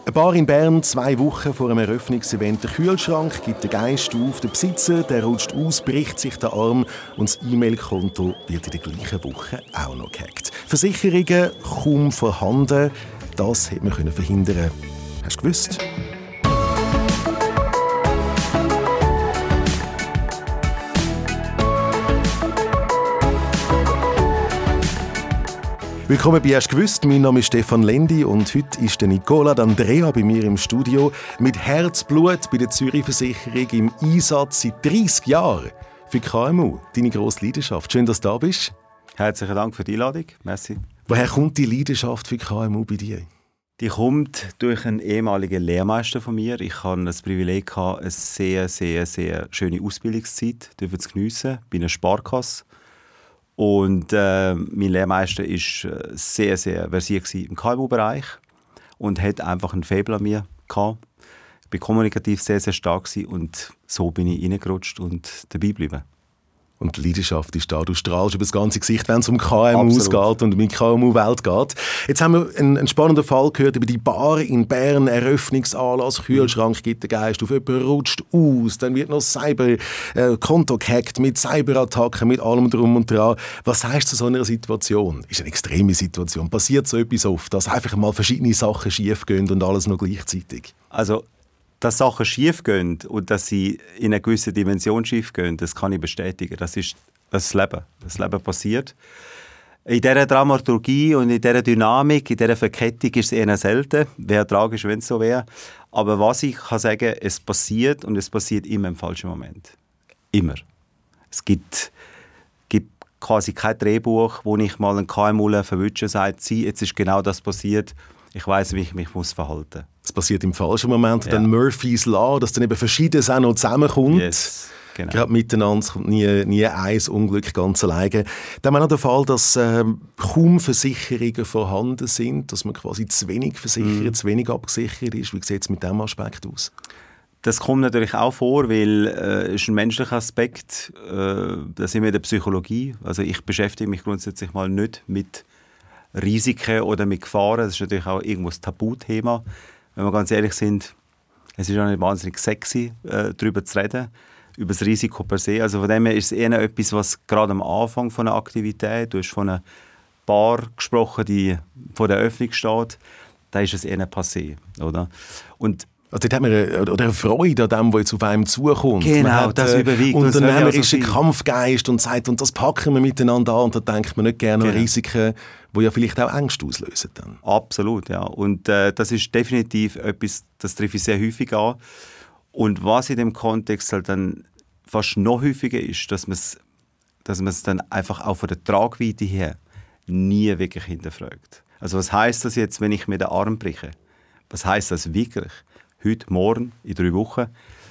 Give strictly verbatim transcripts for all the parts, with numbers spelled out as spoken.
Ein Bar in Bern, zwei Wochen vor einem Eröffnungsevent. Der Kühlschrank gibt den Geist auf, der Besitzer der rutscht aus, bricht sich den Arm und das E-Mail-Konto wird in der gleichen Woche auch noch gehackt. Versicherungen kaum vorhanden, das hätte man verhindern können. Hast du gewusst? Willkommen bei «Hast du gewusst?». Mein Name ist Stefan Lendi und heute ist der Nicola D'Andrea bei mir im Studio mit Herzblut bei der Zürich-Versicherung im Einsatz seit dreissig Jahren für K M U. Deine grosse Leidenschaft. Schön, dass du da bist. Herzlichen Dank für die Einladung. Merci. Woher kommt die Leidenschaft für K M U bei dir? Die kommt durch einen ehemaligen Lehrmeister von mir. Ich hatte das Privileg, eine sehr, sehr, sehr schöne Ausbildungszeit zu geniessen bei einer Sparkasse. Und äh, mein Lehrmeister war sehr, sehr versiert im K M U-Bereich und hatte einfach ein Faible an mir gehabt. Ich war kommunikativ sehr, sehr stark und so bin ich reingerutscht und dabei geblieben. Und die Leidenschaft ist da. Du strahlst über das ganze Gesicht, wenn es um K M Us geht und um die K M U-Welt geht. Jetzt haben wir einen, einen spannenden Fall gehört über die Bar in Bern, Eröffnungsanlass, Kühlschrank gibt den Geist auf, jemand rutscht aus, dann wird noch Cyber-Konto äh, gehackt mit Cyberattacken, mit allem drum und dran. Was heißt zu so einer Situation? Ist eine extreme Situation. Passiert so etwas oft, dass einfach mal verschiedene Sachen schief gehen und alles noch gleichzeitig? Also dass Sachen schief gehen und dass sie in einer gewissen Dimension schief gehen, das kann ich bestätigen. Das ist das Leben. Das Leben passiert. In dieser Dramaturgie und in dieser Dynamik, in dieser Verkettung ist es eher selten. Wäre tragisch, wenn es so wäre. Aber was ich kann sagen, es passiert und es passiert immer im falschen Moment. Immer. Es gibt, gibt quasi kein Drehbuch, wo ich mal einen K M U verwünsche und sage, jetzt ist genau das passiert. Ich weiss, wie ich mich muss verhalten muss. Es passiert im falschen Moment. Ja. Dann Murphy's Law, dass dann eben Verschiedenes auch noch zusammenkommt. Yes, genau. Gerade miteinander kommt nie, nie ein Unglück ganz alleine. Dann haben wir noch den Fall, dass äh, kaum Versicherungen vorhanden sind, dass man quasi zu wenig versichert, mm. zu wenig abgesichert ist. Wie sieht es mit diesem Aspekt aus? Das kommt natürlich auch vor, weil es äh, ist ein menschlicher Aspekt. Äh, da sind wir in der Psychologie. Also ich beschäftige mich grundsätzlich mal nicht mit Risiken oder mit Gefahren. Das ist natürlich auch irgendwo ein Tabuthema. Wenn wir ganz ehrlich sind, es ist auch nicht wahnsinnig sexy, äh, darüber zu reden, über das Risiko per se. Also von dem her ist es eher etwas, was gerade am Anfang von einer Aktivität, du hast von einer Bar gesprochen, die vor der Öffnung steht, da ist es eher passé, oder? Und also dort hat man eine, oder eine Freude an dem, was jetzt auf einem zukommt. Genau, man hat, das überwiegt. Und dann haben wir also einen Kampfgeist und sagt, und das packen wir miteinander an. Und da denkt man nicht gerne genau. an Risiken, die ja vielleicht auch Ängste auslösen. Dann. Absolut, ja. Und äh, das ist definitiv etwas, das treffe ich sehr häufig an. Und was in dem Kontext halt dann fast noch häufiger ist, dass man es dass man es dann einfach auch von der Tragweite her nie wirklich hinterfragt. Also was heisst das jetzt, wenn ich mir den Arm breche? Was heisst das wirklich? Heute, morgen, in drei Wochen.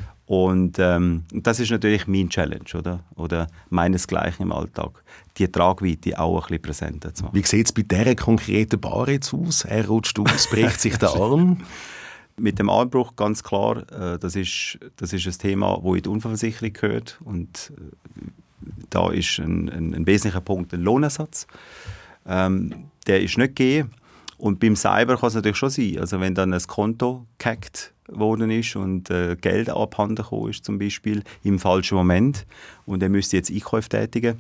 Und ähm, das ist natürlich mein Challenge, oder? Oder meinesgleichen im Alltag. Die Tragweite auch ein bisschen präsenter zu machen. Wie sieht es bei dieser konkreten Bar jetzt aus? Er rutscht aus, bricht sich der Arm? Mit dem Armbruch ganz klar, äh, das ist, das ist ein Thema, das in die Unfallversicherung gehört. Und äh, da ist ein, ein, ein wesentlicher Punkt ein Lohnersatz. Ähm, der ist nicht gegeben. Und beim Cyber kann es natürlich schon sein. Also wenn dann ein Konto gehackt worden ist und äh, Geld abhanden gekommen ist, zum Beispiel im falschen Moment, und er müsste jetzt Einkäufe tätigen,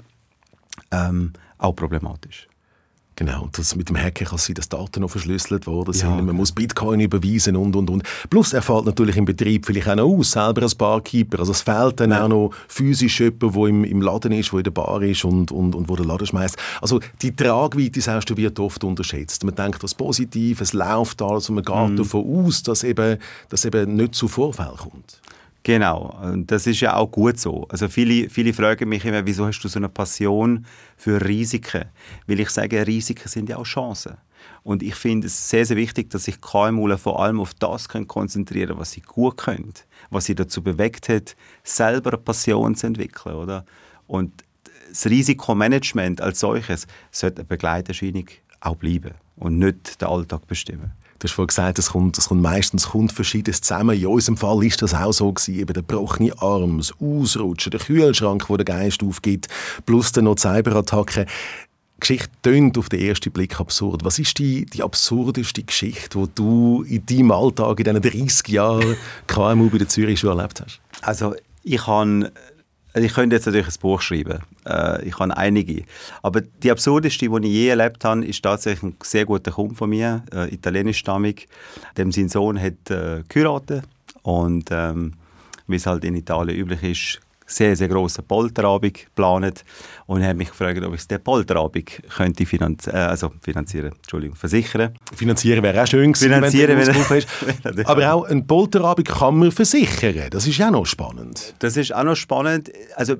ähm, auch problematisch. Genau, und das mit dem Hacken kann es sein, dass Daten noch verschlüsselt worden sind. Ja. Man muss Bitcoin überweisen und, und, und. Plus er fällt natürlich im Betrieb vielleicht auch noch aus, selber als Barkeeper. Also es fehlt dann ja. auch noch physisch jemand, der im, im Laden ist, der in der Bar ist und, und, und wo den Laden schmeißt. Also die Tragweite, sagst du, wird oft unterschätzt. Man denkt, das Positive, es läuft alles und man geht mhm. davon aus, dass eben, dass eben nicht zu Vorfällen kommt. Genau, und das ist ja auch gut so. Also viele, viele fragen mich immer, wieso hast du so eine Passion für Risiken? Weil ich sage, Risiken sind ja auch Chancen. Und ich finde es sehr, sehr wichtig, dass sich K M U vor allem auf das konzentrieren können, was sie gut können, was sie dazu bewegt hat, selber eine Passion zu entwickeln. Oder? Und das Risikomanagement als solches sollte eine Begleiterscheinung auch bleiben und nicht den Alltag bestimmen. Du hast vorhin gesagt, es kommt, es kommt meistens kommt Verschiedenes zusammen. In unserem Fall war das auch so gewesen. Eben der gebrochene Arm, das Ausrutschen, der Kühlschrank, der den Geist aufgibt, plus dann noch die Cyberattacken. Geschichte tönt auf den ersten Blick absurd. Was ist die, die absurdeste Geschichte, die du in deinem Alltag, in diesen dreissig Jahren K M U bei der Zürich schon erlebt hast? Also ich habe, ich könnte jetzt natürlich ein Buch schreiben. Äh, ich habe einige. Aber die absurdeste, die ich je erlebt habe, ist tatsächlich ein sehr guter Kumpel von mir, äh, italienischstammig. Dem sein Sohn hat äh, geheiratet und ähm, wie es halt in Italien üblich ist, sehr, sehr grossen Polterabend geplant und er hat mich gefragt, ob ich den Polterabend könnte finanzi- äh, also finanzieren, Entschuldigung, versichern. Finanzieren wäre auch schön gewesen, finanzieren, wenn du ausgerufen hast. Aber auch einen Polterabend kann man versichern. Das ist auch noch spannend. Das ist auch noch spannend. Also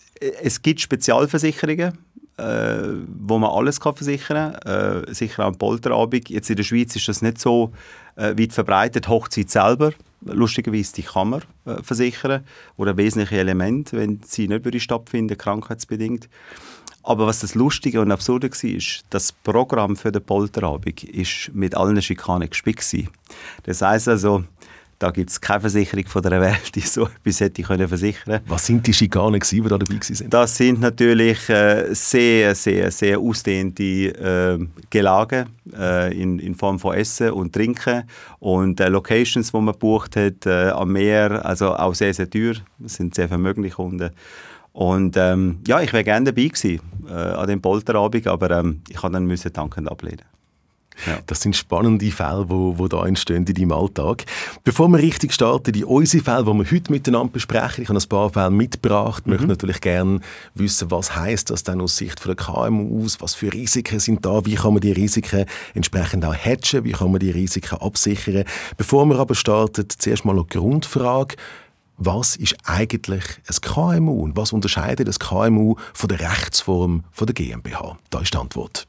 es gibt Spezialversicherungen, äh, wo man alles kann versichern kann. Äh, sicher auch einen Polterabend. Jetzt in der Schweiz ist das nicht so äh, weit verbreitet. Hochzeit selber, lustigerweise, die kann man äh, versichern. Oder wesentliche Elemente, wenn sie nicht würde stattfinden, krankheitsbedingt. Aber was das Lustige und Absurde war, ist, das Programm für den Polterabend ist mit allen Schikanen gespickt war. Das heisst also, da gibt es keine Versicherung von der Welt, die so etwas hätte können versichern. Was sind die Schikanen, die da dabei waren? Das sind natürlich äh, sehr, sehr, sehr ausdehnte äh, Gelage äh, in, in Form von Essen und Trinken und äh, Locations, die man gebucht hat, äh, am Meer, also auch sehr, sehr teuer. Das sind sehr vermögende Kunden. Und ähm, ja, ich wäre gerne dabei gewesen äh, an dem Polterabend, aber ähm, ich musste dann müssen dankend ablehnen. Ja. Das sind spannende Fälle, die, die da entstehen in deinem Alltag. Bevor wir richtig starten, die unsere Fälle, die wir heute miteinander besprechen, ich habe ein paar Fälle mitgebracht, mhm. möchte natürlich gerne wissen, was heisst das denn aus Sicht der K M U aus, was für Risiken sind da, wie kann man die Risiken entsprechend auch hedgen, wie kann man die Risiken absichern. Bevor wir aber starten, zuerst mal noch die Grundfrage. Was ist eigentlich ein K M U und was unterscheidet das K M U von der Rechtsform von der GmbH? Da ist die Antwort.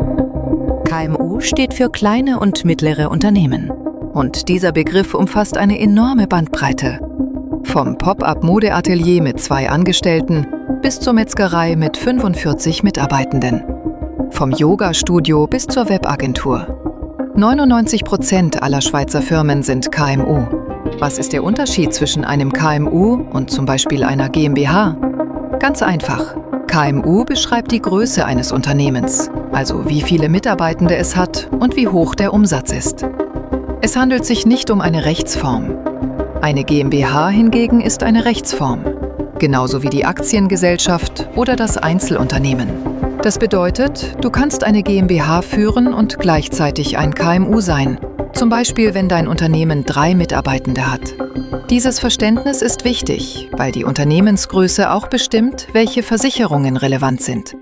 K M U steht für kleine und mittlere Unternehmen. Und dieser Begriff umfasst eine enorme Bandbreite. Vom Pop-up-Modeatelier mit zwei Angestellten bis zur Metzgerei mit fünfundvierzig Mitarbeitenden. Vom Yoga-Studio bis zur Webagentur. neunundneunzig Prozent aller Schweizer Firmen sind K M U. Was ist der Unterschied zwischen einem K M U und zum Beispiel einer GmbH? Ganz einfach. K M U beschreibt die Größe eines Unternehmens, also wie viele Mitarbeitende es hat und wie hoch der Umsatz ist. Es handelt sich nicht um eine Rechtsform. Eine GmbH hingegen ist eine Rechtsform, genauso wie die Aktiengesellschaft oder das Einzelunternehmen. Das bedeutet, du kannst eine GmbH führen und gleichzeitig ein K M U sein, zum Beispiel wenn dein Unternehmen drei Mitarbeitende hat. Dieses Verständnis ist wichtig, weil die Unternehmensgröße auch bestimmt, welche Versicherungen relevant sind.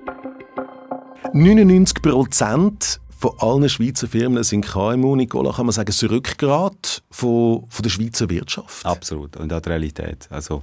neunundneunzig Prozent von allen Schweizer Firmen sind K M U. Nicola, kann man sagen, das Rückgrat von, von der Schweizer Wirtschaft? Absolut, und auch die Realität. Also,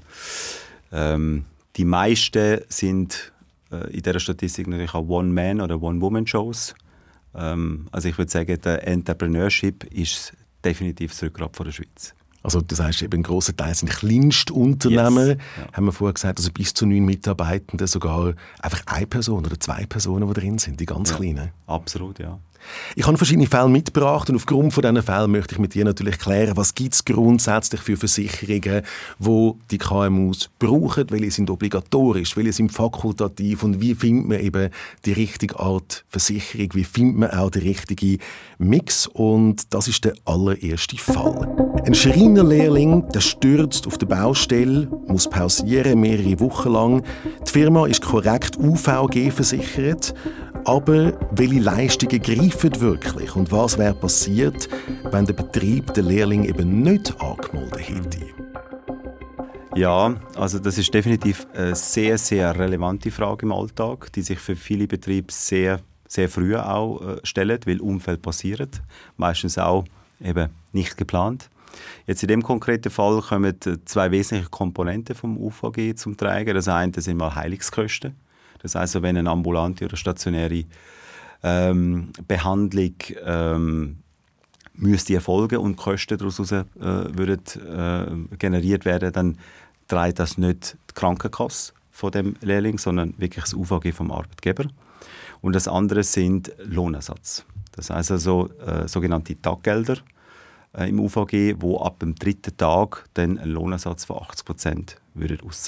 ähm, die meisten sind äh, in dieser Statistik natürlich auch One-Man- oder One-Woman-Shows. Ähm, also ich würde sagen, der Entrepreneurship ist definitiv das Rückgrat von der Schweiz. Also das heisst, eben ein grosser Teil sind Kleinstunternehmen, yes. ja. haben wir vorher gesagt, also bis zu neun Mitarbeitenden, sogar einfach eine Person oder zwei Personen, die drin sind, die ganz ja. kleinen. Absolut, ja. Ich habe verschiedene Fälle mitgebracht und aufgrund von diesen Fällen möchte ich mit dir natürlich klären, was gibt es grundsätzlich für Versicherungen, die die K M Us brauchen, welche sind obligatorisch, welche sind fakultativ und wie findet man eben die richtige Art Versicherung, wie findet man auch den richtigen Mix, und das ist der allererste Fall. Ein Schreinerlehrling, der stürzt auf der Baustelle, muss pausieren, mehrere Wochen lang. Die Firma ist korrekt U V G versichert, aber welche Leistungen greifen wirklich und was wäre passiert, wenn der Betrieb den Lehrling eben nicht angemeldet hätte? Ja, also das ist definitiv eine sehr, sehr relevante Frage im Alltag, die sich für viele Betriebe sehr, sehr früh auch äh, stellen, weil Unfälle passieren, meistens auch eben nicht geplant. Jetzt in dem konkreten Fall kommen zwei wesentliche Komponenten vom U V G zum Tragen. Das eine sind mal Heilungskosten. Das heisst, also, wenn eine ambulante oder stationäre ähm, Behandlung ähm, müsste erfolgen und Kosten daraus äh, würden, äh, generiert werden, dann trägt das nicht die Krankenkasse von dem Lehrling, sondern wirklich das U V G vom Arbeitgeber. Und das andere sind Lohnersatz. Das heisst also äh, sogenannte Taggelder äh, im U V G, wo ab dem dritten Tag dann einen Lohnersatz von achtzig Prozent würden auszahlen.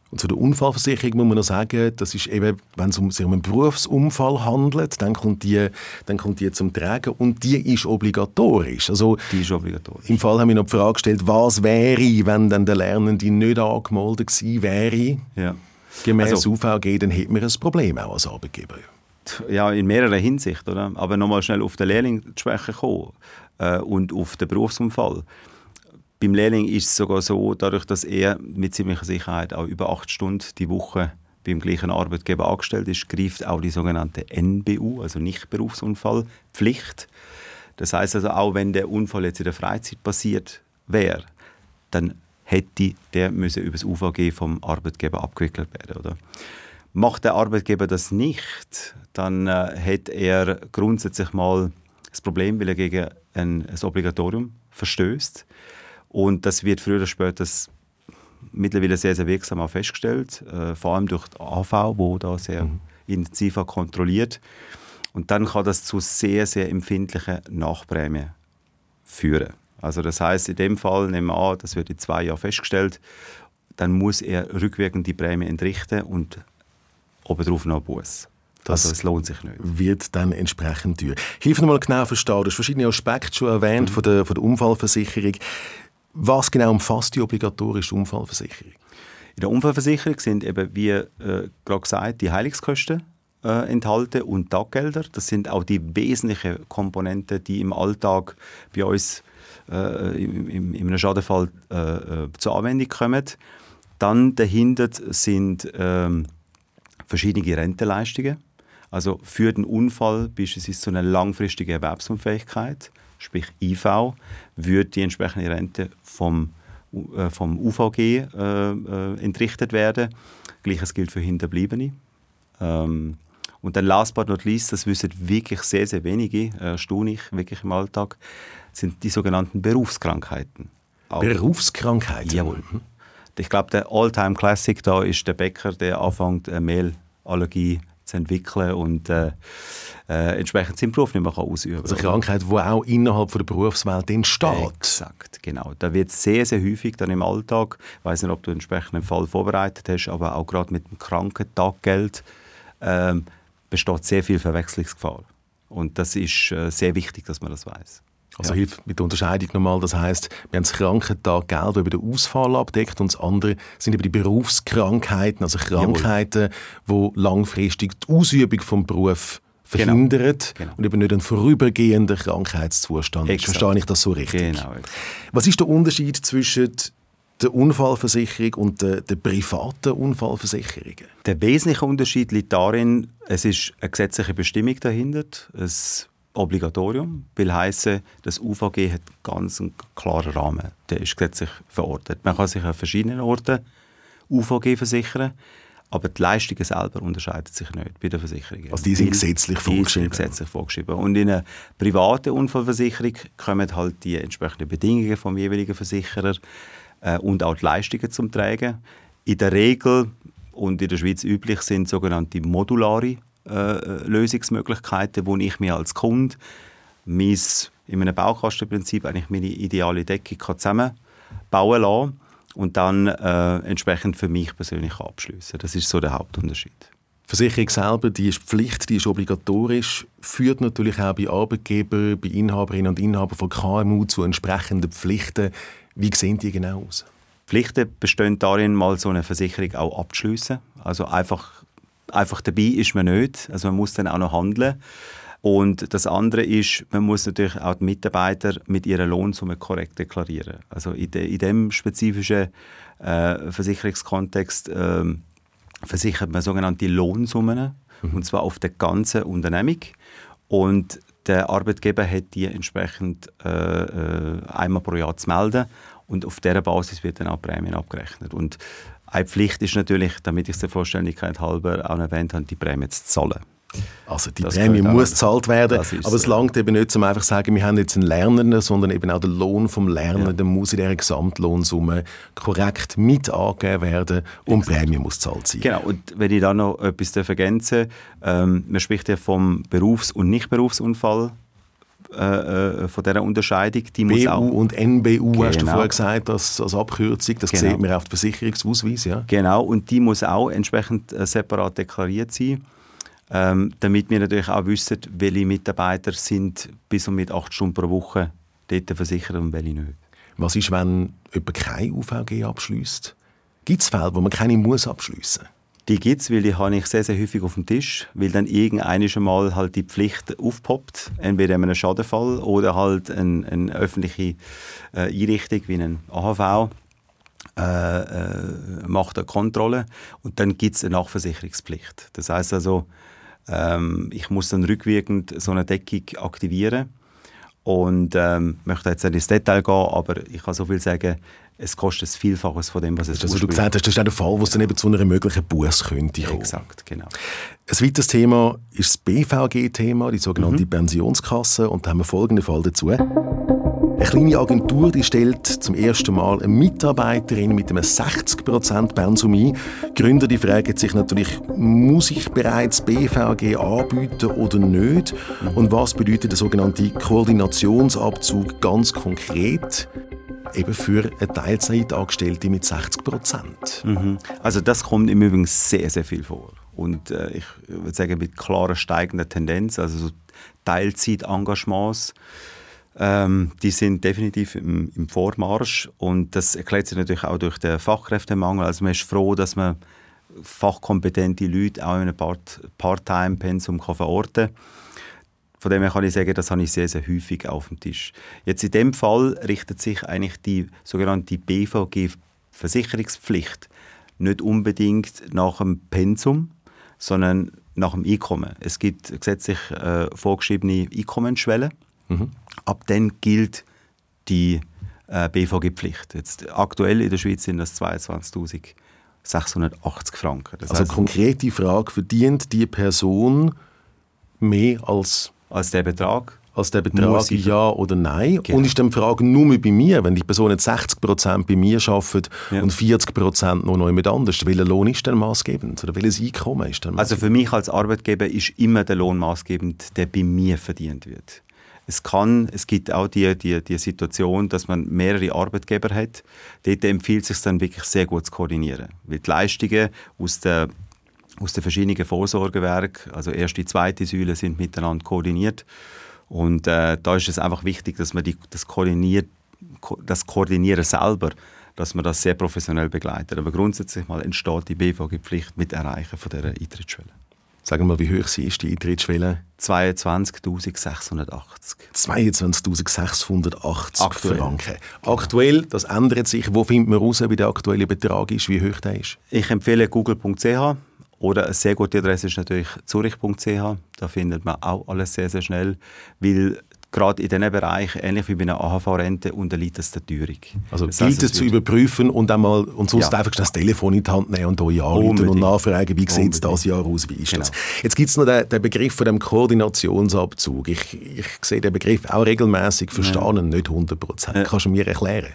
Und zu der Unfallversicherung muss man noch sagen, das ist eben, wenn es um, sich um einen Berufsunfall handelt, dann kommt, die, dann kommt die zum Tragen und die ist obligatorisch. Also, die ist obligatorisch. Im Fall haben wir noch die Frage gestellt, was wäre, wenn dann der Lernende nicht angemeldet gewesen wäre, ja. gemäß also, U V G, dann hätten wir ein Problem auch als Arbeitgeber. Ja, in mehrerer Hinsicht, oder? Aber nochmal schnell auf den Lehrling zu sprechen kommen äh, und auf den Berufsunfall. Beim Lehrling ist es sogar so, dadurch, dass er mit ziemlicher Sicherheit auch über acht Stunden die Woche beim gleichen Arbeitgeber angestellt ist, greift auch die sogenannte N B U, also Nicht-Berufsunfallpflicht. Das heisst also, auch wenn der Unfall jetzt in der Freizeit passiert wäre, dann hätte der müssen über das U V G vom Arbeitgeber abgewickelt werden, oder? Macht der Arbeitgeber das nicht, dann äh, hat er grundsätzlich mal das Problem, weil er gegen ein, ein Obligatorium verstößt. Und das wird früher oder später mittlerweile sehr, sehr wirksam auch festgestellt, äh, vor allem durch die A V, wo da sehr mhm. intensiv kontrolliert. Und dann kann das zu sehr, sehr empfindlichen Nachprämien führen. Also das heisst, in dem Fall, nehmen wir an, das wird in zwei Jahren festgestellt, dann muss er rückwirkend die Prämie entrichten und obendrauf noch Buß. Das also es lohnt sich nicht. Wird dann entsprechend teuer. Hilf mir mal genau verstehen, du hast verschiedene Aspekte schon erwähnt mhm. von, der, von der Unfallversicherung. Was genau umfasst die obligatorische Unfallversicherung? In der Unfallversicherung sind eben, wie äh, gerade gesagt, die Heilungskosten äh, enthalten und Taggelder. Das sind auch die wesentlichen Komponenten, die im Alltag bei uns äh, im, im, in einem Schadenfall äh, zur Anwendung kommen. Dann dahinter sind äh, verschiedene Rentenleistungen. Also für den Unfall beispielsweise so eine langfristige Erwerbsunfähigkeit, sprich I V, würde die entsprechende Rente vom, äh, vom U V G äh, äh, entrichtet werden. Gleiches gilt für Hinterbliebene. Ähm, und dann last but not least, das wissen wirklich sehr, sehr wenige, äh, staune ich wirklich im Alltag, sind die sogenannten Berufskrankheiten. Auch. Berufskrankheiten? Jawohl. Ich glaube, der All-Time-Classic da ist der Bäcker, der anfängt, eine Mehlallergie zu entwickeln und äh, äh, entsprechend seinen Beruf nicht mehr ausüben kann. Also eine Krankheit, die auch innerhalb der Berufswelt entsteht. Exakt, genau. Da wird sehr, sehr häufig dann im Alltag, ich weiss nicht, ob du einen entsprechenden Fall vorbereitet hast, aber auch gerade mit dem Krankentaggeld äh, besteht sehr viel Verwechslungsgefahr. Und das ist äh, sehr wichtig, dass man das weiss. Also ja. hilft mit der Unterscheidung nochmal, das heisst, wir haben das Krankentaggeld, das über den Ausfall abdeckt, und das andere sind eben die Berufskrankheiten, also Krankheiten, Jawohl. die langfristig die Ausübung des Berufs verhindern genau. Genau. und eben nicht ein vorübergehender Krankheitszustand. Exakt. Verstehe ich das so richtig? Genau. Was ist der Unterschied zwischen der Unfallversicherung und der, der privaten Unfallversicherung? Der wesentliche Unterschied liegt darin, es ist eine gesetzliche Bestimmung dahinter, es Obligatorium, will heissen, das U V G hat ganz einen klaren Rahmen. Der ist gesetzlich verordnet. Man kann sich an verschiedenen Orten U V G versichern, aber die Leistungen selber unterscheiden sich nicht bei der Versicherung. Also die sind gesetzlich vorgeschrieben? Die sind gesetzlich vorgeschrieben. Und in einer privaten Unfallversicherung kommen halt die entsprechenden Bedingungen vom jeweiligen Versicherer äh, und auch die Leistungen zum Tragen. In der Regel und in der Schweiz üblich sind sogenannte modulare Äh, Lösungsmöglichkeiten, wo ich mir als Kunde mein, in einem Baukastenprinzip eigentlich meine ideale Decke kann zusammenbauen lassen und dann äh, entsprechend für mich persönlich abschliessen. Das ist so der Hauptunterschied. Die Versicherung selber, die ist Pflicht, die ist obligatorisch, führt natürlich auch bei Arbeitgebern, bei Inhaberinnen und Inhabern von K M U zu entsprechenden Pflichten. Wie sehen die genau aus? Pflichten bestehen darin, mal so eine Versicherung auch abzuschliessen. Also einfach Einfach dabei ist man nicht, also man muss dann auch noch handeln. Und das andere ist, man muss natürlich auch die Mitarbeiter mit ihrer Lohnsumme korrekt deklarieren. Also in, de, in dem spezifischen äh, Versicherungskontext äh, versichert man sogenannte Lohnsummen, mhm. und zwar auf der ganzen Unternehmung. Und der Arbeitgeber hat die entsprechend äh, äh, einmal pro Jahr zu melden und auf dieser Basis wird dann auch Prämien abgerechnet. Und eine Pflicht ist natürlich, damit ich es der Vollständigkeit halber auch erwähnt habe, die Prämie zu zahlen. Also die das Prämie muss gezahlt werden, aber es langt eben nicht, um einfach zu sagen, wir haben jetzt einen Lernenden, sondern eben auch der Lohn vom Lernenden ja. muss in dieser Gesamtlohnsumme korrekt mit angegeben werden und die Prämie muss gezahlt sein. Genau, und wenn ich da noch etwas ergänzen darf, ähm, man spricht ja vom Berufs- und Nicht-Berufsunfall äh, von dieser Unterscheidung. Die B U muss auch, und N B U, genau. Hast du vorher gesagt, als, als Abkürzung. Das genau. Sieht man auf dem Versicherungsausweis. Ja? Genau, und die muss auch entsprechend äh, separat deklariert sein, ähm, damit wir natürlich auch wissen, welche Mitarbeiter sind bis und mit acht Stunden pro Woche dort versichert und welche nicht. Was ist, wenn jemand kein U V G abschliesst? Gibt es Fälle, wo man keine muss abschliessen muss? Die gibt es, weil die habe ich sehr, sehr häufig auf dem Tisch, weil dann irgendwann Mal halt die Pflicht aufpoppt, entweder in einem Schadenfall oder halt eine, eine öffentliche äh, Einrichtung wie ein A H V äh, äh, macht eine Kontrolle und dann gibt es eine Nachversicherungspflicht. Das heisst also, ähm, ich muss dann rückwirkend so eine Deckung aktivieren und ähm, möchte jetzt nicht ins Detail gehen, aber ich kann so viel sagen, es kostet ein Vielfaches von dem, was es also, du gesagt hast, das ist auch der Fall, wo es dann eben zu einer möglichen Busse könnte kommen. Exakt, genau. Ein weiteres Thema ist das B V G-Thema, die sogenannte mhm. Pensionskasse. Und da haben wir folgenden Fall dazu. Eine kleine Agentur die stellt zum ersten Mal eine Mitarbeiterin mit einem sechzig Prozent Pensum ein. Gründer die fragen sich natürlich, muss ich bereits B V G anbieten oder nicht? Und was bedeutet der sogenannte Koordinationsabzug ganz konkret? Eben für eine Teilzeitangestellte mit sechzig Prozent. Mhm. Also das kommt im Übrigen sehr, sehr viel vor. Und äh, ich würde sagen, mit klarer steigender Tendenz, also so Teilzeitengagements, ähm, die sind definitiv im, im Vormarsch. Und das erklärt sich natürlich auch durch den Fachkräftemangel. Also man ist froh, dass man fachkompetente Leute auch in einem Part- Part-Time-Pensum verorten kann. Von dem her kann ich sagen, das habe ich sehr, sehr häufig auf dem Tisch. Jetzt in dem Fall richtet sich eigentlich die sogenannte B V G-Versicherungspflicht nicht unbedingt nach dem Pensum, sondern nach dem Einkommen. Es gibt gesetzlich äh, vorgeschriebene Einkommensschwellen. Mhm. Ab dann gilt die äh, B V G-Pflicht. Jetzt, aktuell in der Schweiz sind das zweiundzwanzigtausendsechshundertachtzig Franken. Das also heisst, konkrete Frage, verdient die Person mehr als... Als der Betrag? Als der Betrag, ja oder nein. Genau. Und ist dann die Frage nur bei mir, wenn die Person jetzt sechzig Prozent bei mir arbeitet ja. und vierzig Prozent noch jemand anders, welcher Lohn ist denn maßgebend? Oder welches Einkommen ist denn maßgebend? Also für mich als Arbeitgeber ist immer der Lohn maßgebend, der bei mir verdient wird. Es kann, es gibt auch die, die, die Situation, dass man mehrere Arbeitgeber hat. Dort empfiehlt es sich dann wirklich sehr gut zu koordinieren. Weil die Leistungen aus der aus den verschiedenen Vorsorgewerken, also erste, zweite Säule, sind miteinander koordiniert. Und äh, da ist es einfach wichtig, dass man die, das, Koordinier, das Koordinieren selber, dass man das sehr professionell begleitet. Aber grundsätzlich mal entsteht die B V G-Pflicht mit Erreichen von dieser Eintrittsschwelle. Sagen wir mal, wie hoch sie ist, die Eintrittsschwelle? zweiundzwanzigtausendsechshundertachtzig. zweiundzwanzigtausendsechshundertachtzig Aktuell. Franken. Aktuell, das ändert sich. Wo findet man raus, wie der aktuelle Betrag ist, wie hoch der ist? Ich empfehle google punkt c h. Oder eine sehr gute Adresse ist natürlich zurich punkt c h. Da findet man auch alles sehr, sehr schnell, weil gerade in diesen Bereichen, ähnlich wie bei einer A H V-Rente, unterliegt es der Teuerung. Also das gilt es zu überprüfen und, einmal, und sonst ja. einfach das Telefon in die Hand nehmen und euch anrufen und nachfragen, wie sieht es dieses Jahr aus, wie ist genau. das? Jetzt gibt es noch den, den Begriff von dem Koordinationsabzug. Ich, ich sehe den Begriff auch regelmäßig verstanden, ja. nicht hundert Prozent. Ja. Kannst du mir erklären?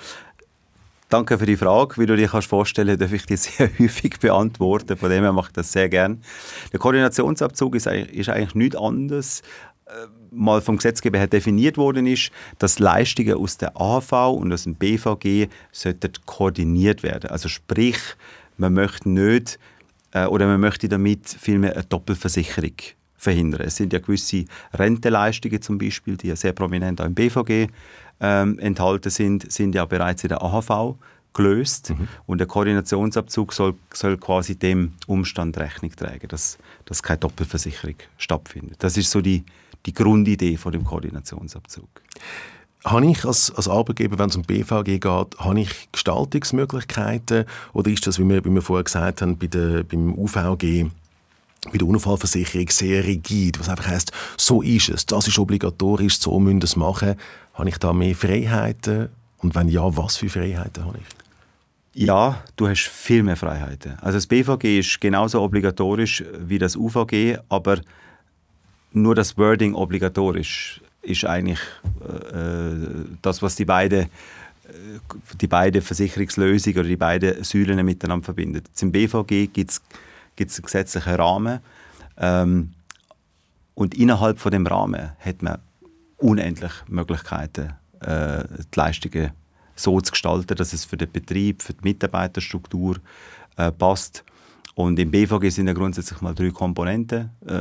Danke für die Frage. Wie du dir kannst vorstellen, darf ich die sehr häufig beantworten. Von dem her mache ich das sehr gerne. Der Koordinationsabzug ist eigentlich, ist eigentlich nichts anderes, äh, mal vom Gesetzgeber her definiert worden ist, dass Leistungen aus der A H V und aus dem B V G sollten koordiniert werden. Also sprich, man möchte nicht äh, oder man möchte damit vielmehr eine Doppelversicherung verhindern. Es sind ja gewisse Rentenleistungen zum Beispiel, die ja sehr prominent auch im B V G ähm, enthalten sind, sind ja bereits in der A H V gelöst. Mhm. Und der Koordinationsabzug soll, soll quasi dem Umstand Rechnung tragen, dass, dass keine Doppelversicherung stattfindet. Das ist so die, die Grundidee von dem Koordinationsabzug. Habe ich als, als Arbeitgeber, wenn es um B V G geht, habe ich Gestaltungsmöglichkeiten oder ist das, wie wir, wie wir vorher gesagt haben, bei der, beim U V G bei der Unfallversicherung sehr rigid, was einfach heisst, so ist es, das ist obligatorisch, so müssen wir es machen. Habe ich da mehr Freiheiten? Und wenn ja, was für Freiheiten habe ich? Ja, du hast viel mehr Freiheiten. Also das B V G ist genauso obligatorisch wie das U V G, aber nur das Wording obligatorisch ist eigentlich äh, das, was die beiden die beide Versicherungslösungen oder die beiden Säulen miteinander verbindet. Im B V G gibt es gibt es einen gesetzlichen Rahmen. Ähm, und innerhalb von dem Rahmen hat man unendlich Möglichkeiten, äh, die Leistungen so zu gestalten, dass es für den Betrieb, für die Mitarbeiterstruktur äh, passt. Und im B V G sind ja grundsätzlich mal drei Komponenten äh,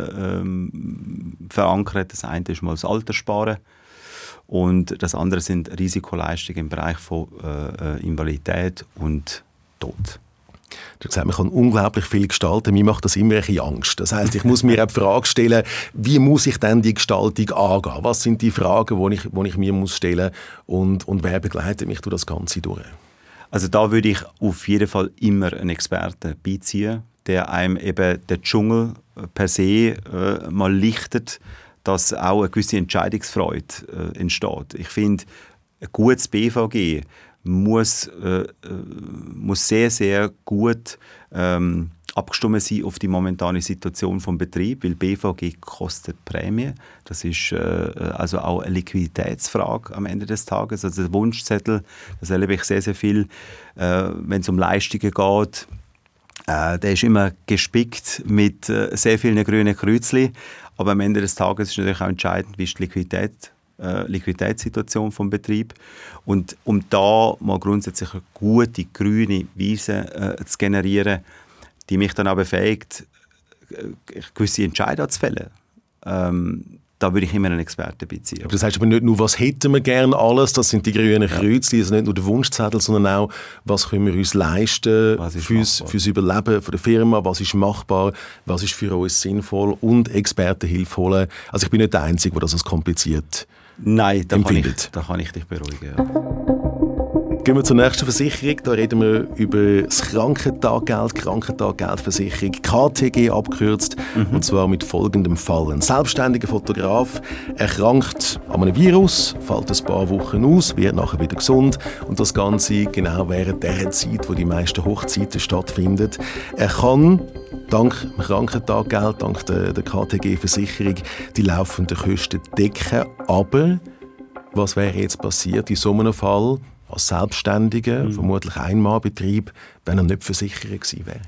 ähm, verankert. Das eine ist mal das Alterssparen und das andere sind Risikoleistungen im Bereich von äh, Invalidität und Tod. Du hast gesagt, man kann unglaublich viel gestalten. Mir macht das immer ein bisschen Angst. Das heisst, ich muss mir auch die Frage stellen, wie muss ich denn die Gestaltung angehen? Was sind die Fragen, die ich, die ich mir muss stellen muss? Und, und wer begleitet mich durch das Ganze durch? Also da würde ich auf jeden Fall immer einen Experten beiziehen, der einem eben den Dschungel per se äh, mal lichtet, dass auch eine gewisse Entscheidungsfreude äh, entsteht. Ich finde, ein gutes B V G muss, äh, muss sehr, sehr gut ähm, abgestimmt sein auf die momentane Situation des Betriebs, weil B V G kostet Prämie. Das ist äh, also auch eine Liquiditätsfrage am Ende des Tages. Also der Wunschzettel, das erlebe ich sehr, sehr viel, äh, wenn es um Leistungen geht. Äh, der ist immer gespickt mit äh, sehr vielen grünen Kreuzchen. Aber am Ende des Tages ist natürlich auch entscheidend, wie ist die Liquidität Äh, Liquiditätssituation vom Betrieb. Und um da mal grundsätzlich eine gute grüne Wiese äh, zu generieren, die mich dann auch befähigt, äh, gewisse Entscheidungen zu fällen. Ähm, da würde ich immer einen Experten beziehen. Aber das heißt aber nicht nur, was hätten wir gerne alles, das sind die grünen Kreuzchen, also nicht nur der Wunschzettel, sondern auch, was können wir uns leisten fürs, fürs Überleben von der Firma, was ist machbar, was ist für uns sinnvoll und Expertenhilfe holen. Also ich bin nicht der Einzige, der das als kompliziert Nein, da kann, ich, da kann ich dich beruhigen. Ja. Gehen wir zur nächsten Versicherung. Da reden wir über das Krankentaggeld, Krankentaggeldversicherung, K T G abgekürzt. Mhm. Und zwar mit folgendem Fall. Ein selbstständiger Fotograf erkrankt an einem Virus, fällt ein paar Wochen aus, wird nachher wieder gesund. Und das Ganze genau während der Zeit, wo die meisten Hochzeiten stattfinden. Er kann dank dem Krankentaggeld, dank der, der K T G-Versicherung, die laufenden Kosten decken. Aber was wäre jetzt passiert in so einem Fall? Als Selbstständiger, mhm. vermutlich Einmalbetrieb, wenn er nicht versichert gewesen wäre?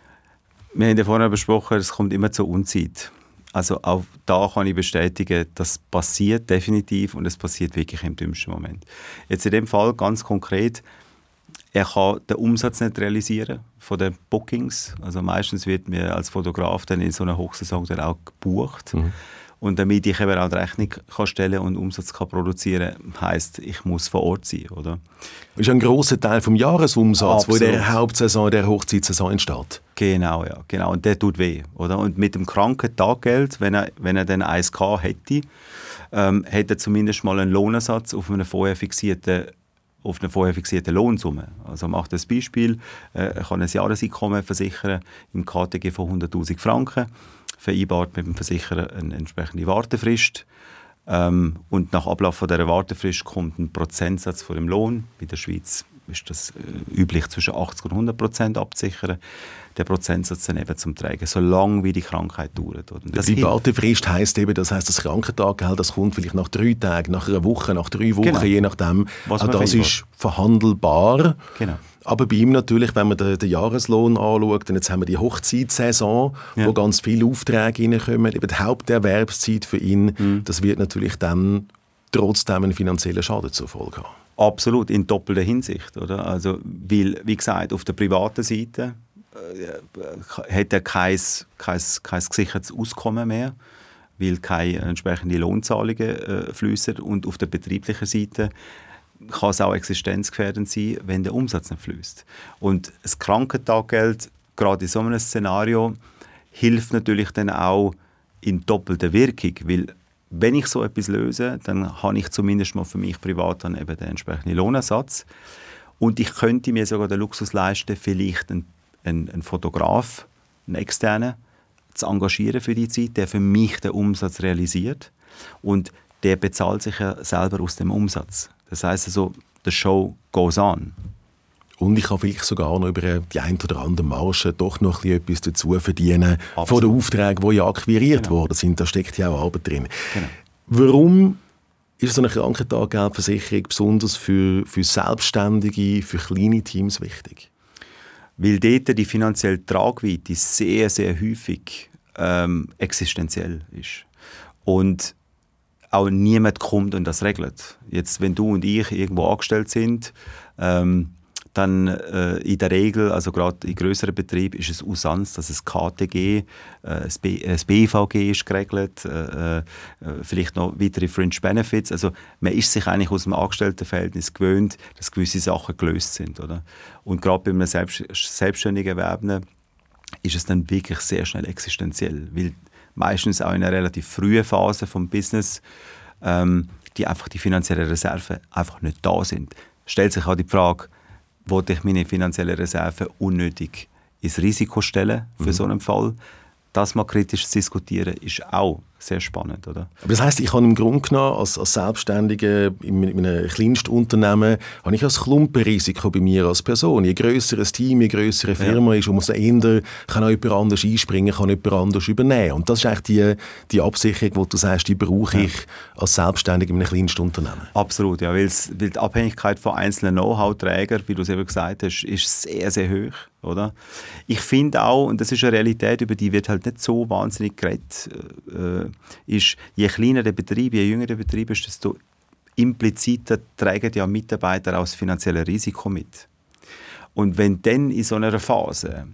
Wir haben ja vorhin besprochen, es kommt immer zur Unzeit. Also auch da kann ich bestätigen, das passiert definitiv und es passiert wirklich im dümmsten Moment. Jetzt in dem Fall ganz konkret, er kann den Umsatz nicht realisieren von den Bookings. Also meistens wird mir als Fotograf dann in so einer Hochsaison dann auch gebucht. Mhm. Und damit ich eben auch die Rechnung kann stellen und Umsatz kann produzieren kann, heisst, ich muss vor Ort sein. Oder? Das ist ein grosser Teil vom Jahresumsatz, der in der Hauptsaison, der Hochzeitssaison entsteht. Genau, ja. Genau. Und der tut weh. Oder? Und mit dem Krankentaggeld, wenn er, wenn er dann eins gehabt hätte, ähm, hätte er zumindest mal einen Lohnersatz auf einer vorher fixierten auf eine vorher fixierte Lohnsumme. Also macht das Beispiel, äh, er kann ein Jahreseinkommen versichern im K T G von hunderttausend Franken, vereinbart mit dem Versicherer eine entsprechende Wartefrist. Ähm, und nach Ablauf von dieser Wartefrist kommt ein Prozentsatz von dem Lohn. In der Schweiz ist das äh, üblich, zwischen achtzig und hundert Prozent abzusichern. Der Prozentsatz dann eben zum Tragen, solange wie die Krankheit dauert. Und das die Wartefrist heisst eben, das heisst, das Krankentaggeld, das kommt vielleicht nach drei Tagen, nach einer Woche, nach drei Wochen, genau. Je nachdem. Was auch das ist verhandelbar. Genau. Aber bei ihm natürlich, wenn man den, den Jahreslohn anschaut, und jetzt haben wir die Hochzeitssaison, ja. wo ganz viele Aufträge reinkommen, eben die Haupterwerbszeit für ihn, mhm. das wird natürlich dann trotzdem einen finanziellen Schaden zur Folge haben. Absolut, in doppelter Hinsicht. Oder? Also, weil, wie gesagt, auf der privaten Seite äh, hat er kein, kein, kein gesichertes Auskommen mehr, weil keine entsprechenden Lohnzahlungen äh, fließen. Und auf der betrieblichen Seite kann es auch existenzgefährdend sein, wenn der Umsatz nicht fließt. Und das Krankentaggeld, gerade in so einem Szenario, hilft natürlich dann auch in doppelter Wirkung, weil wenn ich so etwas löse, dann habe ich zumindest mal für mich privat dann eben den entsprechenden Lohnersatz. Und ich könnte mir sogar den Luxus leisten, vielleicht einen, einen, einen Fotograf, einen externen, zu engagieren für die Zeit, der für mich den Umsatz realisiert. Und der bezahlt sich ja selber aus dem Umsatz. Das heisst also, the show goes on. Und ich kann vielleicht sogar noch über die ein oder andere Marge doch noch etwas dazu verdienen. Absolut. Von den Aufträgen, die ja akquiriert genau. worden sind. Da steckt ja auch Arbeit drin. Genau. Warum ist so eine Krankentaggeldversicherung besonders für, für Selbstständige, für kleine Teams wichtig? Weil dort die finanzielle Tragweite sehr, sehr häufig ähm, existenziell ist. Und auch niemand kommt und das regelt. Jetzt, wenn du und ich irgendwo angestellt sind, ähm, dann äh, in der Regel, also gerade in grösseren Betrieben, ist es Usanz, dass es K T G, äh, das, B, äh, das B V G ist geregelt, äh, äh, vielleicht noch weitere Fringe Benefits. Also man ist sich eigentlich aus dem Angestelltenverhältnis gewöhnt, dass gewisse Sachen gelöst sind. Oder? Und gerade bei einem Selbst, selbstständigen Erwerbenden ist es dann wirklich sehr schnell existenziell, weil meistens auch in einer relativ frühen Phase vom Business ähm, die einfach die finanziellen Reserven einfach nicht da sind. Stellt sich auch die Frage, wollte ich meine finanziellen Reserven unnötig ins Risiko stellen für mhm. so einen Fall? Das mal kritisch zu diskutieren, ist auch sehr spannend, oder? Aber das heisst, ich habe im Grunde genommen als, als Selbstständiger in, in einem Kleinstunternehmen habe ich ein Klumpenrisiko bei mir als Person. Je grösser ein Team, je grösser eine Firma ja. ist, umso eher kann auch jemand anders einspringen, kann jemand anders übernehmen. Und das ist eigentlich die, die Absicherung, wo du sagst, die brauche ich ja. als Selbstständiger in einem Kleinstunternehmen. Absolut, ja, weil die Abhängigkeit von einzelnen Know-how-Trägern, wie du es eben gesagt hast, ist sehr, sehr hoch. Oder? Ich finde auch, und das ist eine Realität, über die wird halt nicht so wahnsinnig geredet, äh, ist, je kleiner der Betrieb, je jünger der Betrieb ist, desto impliziter tragen ja Mitarbeiter auch das finanzielle Risiko mit. Und wenn dann in so einer Phase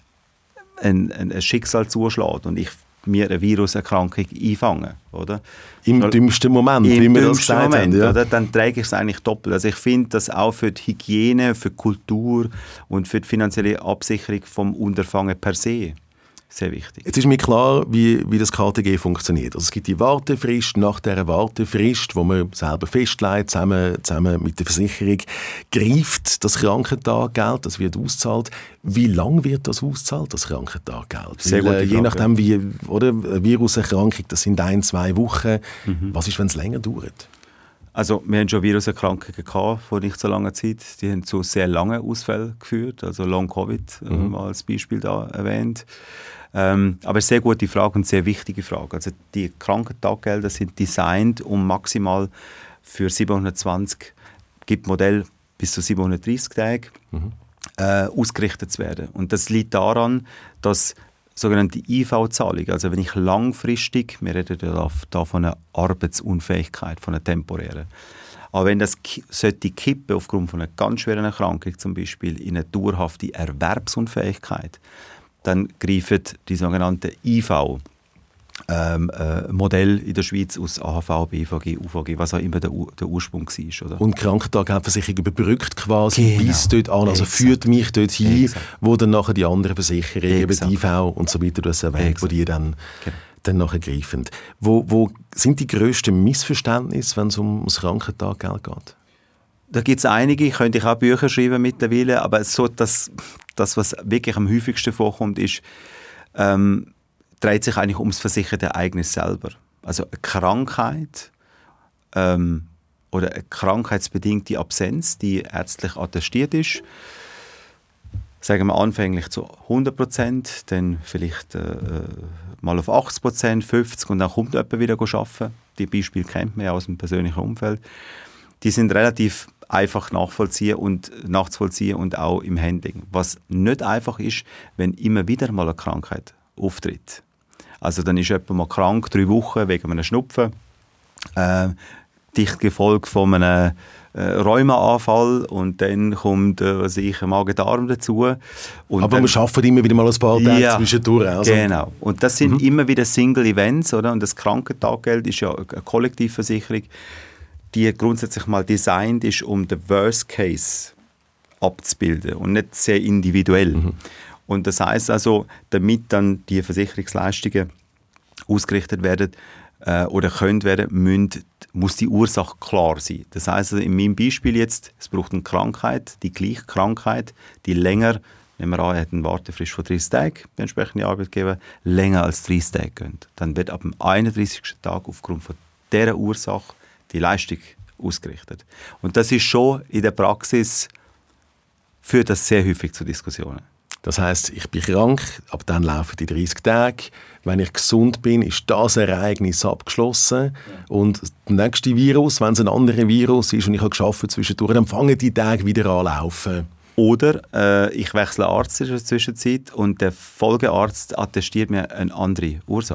ein, ein, ein Schicksal zuschlägt und ich mir eine Viruserkrankung einfangen, oder? Im dümmsten Moment, Im wie wir das gesagt Moment, haben. Ja. Oder? Dann trage ich es eigentlich doppelt. Also ich finde, dass auch für die Hygiene, für die Kultur und für die finanzielle Absicherung vom Unterfangen per se sehr wichtig. Jetzt ist mir klar, wie, wie das K T G funktioniert. Also es gibt die Wartefrist, nach dieser Wartefrist, wo man selber festlegt, zusammen, zusammen mit der Versicherung, greift das Krankentaggeld, das wird ausgezahlt. Wie lange wird das ausgezahlt, das Krankentaggeld? Sehr Weil, äh, je Frage, nachdem, wie, oder, eine Viruserkrankung, das sind ein, zwei Wochen. Mhm. Was ist, wenn es länger dauert? Also wir haben schon Viruserkrankungen gehabt vor nicht so langer Zeit. Die haben zu sehr langen Ausfällen geführt, also Long-Covid, mhm. äh, mal als Beispiel da erwähnt. Ähm, aber eine sehr gute Frage und sehr wichtige Frage. Also die Krankentaggelder sind designt, um maximal für siebenhundertzwanzig, gibt Modell bis zu siebenhundertdreissig Tage, mhm. äh, ausgerichtet zu werden. Und das liegt daran, dass sogenannte I V-Zahlung, also wenn ich langfristig, wir reden da von einer Arbeitsunfähigkeit, von einer temporären, aber wenn das sollte kippen aufgrund von einer ganz schweren Erkrankung, zum Beispiel in eine dauerhafte Erwerbsunfähigkeit, dann greifen die sogenannten I V ähm, äh, Modell in der Schweiz aus A H V, B V G, U V G, was auch immer der, der Ursprung war. Oder? Und die Krankentaggeldversicherung überbrückt quasi genau. bis dort an, also Exakt. führt mich dort hin, Exakt. wo dann nachher die anderen Versicherungen, eben die I V und so weiter, du hast erwähnt, Exakt. wo die dann, genau. dann nachher greifen. Wo, wo sind die grössten Missverständnisse, wenn es um das Krankentaggeld geht? Da gibt es einige, könnte ich auch Bücher schreiben mittlerweile, aber so das, das, was wirklich am häufigsten vorkommt, ist, ähm, dreht sich eigentlich ums versicherte Ereignis selber. Also eine Krankheit ähm, oder eine krankheitsbedingte Absenz, die ärztlich attestiert ist, sagen wir anfänglich zu hundert Prozent, dann vielleicht äh, mal auf achtzig Prozent, fünfzig und dann kommt jemand wieder arbeiten. Die Beispiele kennt man ja aus dem persönlichen Umfeld. Die sind relativ einfach nachvollziehen und, nachzuvollziehen und auch im Handling. Was nicht einfach ist, wenn immer wieder mal eine Krankheit auftritt. Also dann ist jemand mal krank, drei Wochen wegen einem Schnupfen, äh, dicht gefolgt von einem äh, Rheumaanfall und dann kommt äh, was ich, ein Magen-Darm dazu. Und aber dann, wir schaffen immer wieder mal ein paar Tage ja, zwischendurch. Also. Genau. Und das sind mhm. immer wieder Single-Events, oder? Und das Krankentaggeld ist ja eine Kollektivversicherung, die grundsätzlich mal designt ist, um den Worst Case abzubilden und nicht sehr individuell. Mhm. Und das heisst also, damit dann die Versicherungsleistungen ausgerichtet werden äh, oder können werden, müssen, muss die Ursache klar sein. Das heisst also in meinem Beispiel jetzt, es braucht eine Krankheit, die gleiche Krankheit, die länger, nehmen wir an, er hat eine Wartefrist von dreißig Tagen, der entsprechende Arbeitgeber, länger als dreißig Tage gehen. Dann wird ab dem einunddreißigsten Tag aufgrund von dieser Ursache die Leistung ausgerichtet. Und das ist schon in der Praxis, führt das sehr häufig zu Diskussionen. Das heisst, ich bin krank, aber dann laufen die dreißig Tage. Wenn ich gesund bin, ist das Ereignis abgeschlossen. Ja. Und das nächste Virus, wenn es ein anderes Virus ist und ich habe geschafft zwischendurch, dann fangen die Tage wieder an zu laufen. Oder äh, ich wechsle Arzt in der Zwischenzeit und der Folgearzt attestiert mir eine andere Ursache.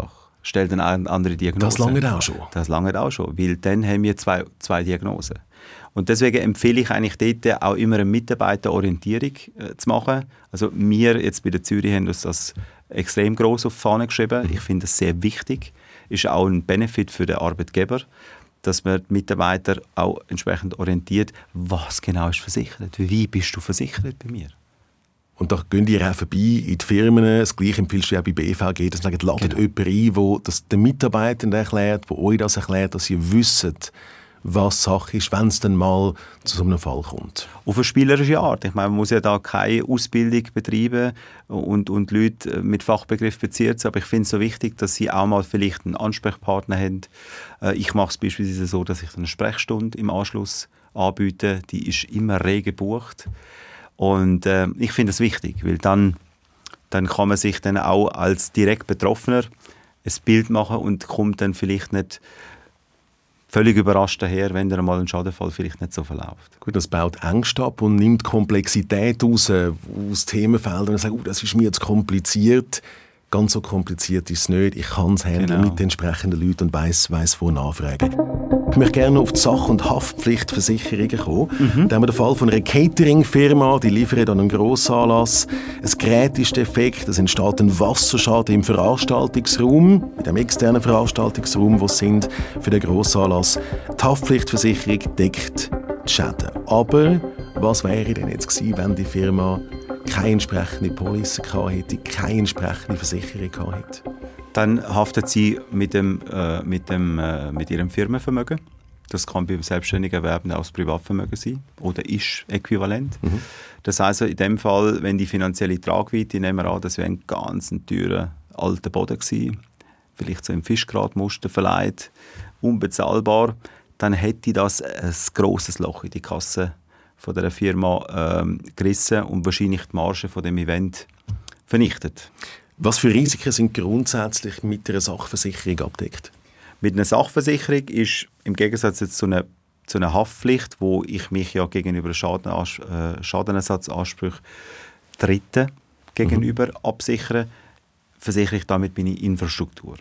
stellt eine andere Diagnose. Das lange auch schon? Das lange auch schon, weil dann haben wir zwei, zwei Diagnosen. Und deswegen empfehle ich eigentlich dort auch immer eine Mitarbeiterorientierung äh, zu machen. Also wir jetzt bei der Zürich haben uns das extrem gross auf die Fahne geschrieben. Ich finde das sehr wichtig. Ist auch ein Benefit für den Arbeitgeber, dass man die Mitarbeiter auch entsprechend orientiert, was genau ist versichert, wie bist du versichert bei mir. Und da gehen die auch vorbei in die Firmen. Das Gleiche empfiehlst du ja bei B V G, dass ladet genau. jemand ein, der das den Mitarbeitern erklärt, der euch das erklärt, dass sie wissen, was Sache ist, wenn es dann mal zu so einem Fall kommt. Auf eine spielerische Art. Ich meine, man muss ja da keine Ausbildung betreiben und, und Leute mit Fachbegriff beziehen, aber ich finde es so wichtig, dass sie auch mal vielleicht einen Ansprechpartner haben. Ich mache es beispielsweise so, dass ich eine Sprechstunde im Anschluss anbiete. Die ist immer rege gebucht. Und äh, ich finde es wichtig, weil dann, dann kann man sich dann auch als direkt Betroffener ein Bild machen und kommt dann vielleicht nicht völlig überrascht daher, wenn dann mal ein Schadenfall vielleicht nicht so verläuft. Gut, das baut Ängste ab und nimmt Komplexität raus aus Themenfeldern und sagt, oh, das ist mir jetzt kompliziert. Ganz so kompliziert ist es nicht. Ich kann es handeln genau. mit den entsprechenden Leuten und weiss, weiss wo nachfragen. Ich möchte gerne auf die Sach- und Haftpflichtversicherungen kommen. Mhm. Da haben wir den Fall von einer Catering-Firma, die liefert an einen Grossanlass. Ein Gerät ist defekt, es entsteht ein Wasserschaden im Veranstaltungsraum, in dem externen Veranstaltungsraum, wo sie sind für den Grossanlass. Die Haftpflichtversicherung deckt die Schäden. Aber was wäre denn jetzt gewesen, wenn die Firma keine entsprechende Police gehabt hätte, keine entsprechende Versicherung gehabt hätte? Dann haftet sie mit, dem, äh, mit, dem, äh, mit ihrem Firmenvermögen. Das kann beim selbstständigen Erwerben auch das Privatvermögen sein oder ist äquivalent. Mhm. Das heisst, in dem Fall, wenn die finanzielle Tragweite, nehmen wir an, das wäre ein ganz teurer alter Boden gewesen, vielleicht so im Fischgratmuster verleiht, unbezahlbar, dann hätte das ein grosses Loch in die Kasse von der Firma ähm, gerissen und wahrscheinlich die Marge von dem Event vernichtet. Was für Risiken sind grundsätzlich mit einer Sachversicherung abdeckt? Mit einer Sachversicherung ist im Gegensatz jetzt zu einer, zu einer Haftpflicht, wo ich mich ja gegenüber Schaden, äh, Schadenersatzansprüchen Dritten gegenüber mhm. absichere, versichere ich damit meine Infrastruktur.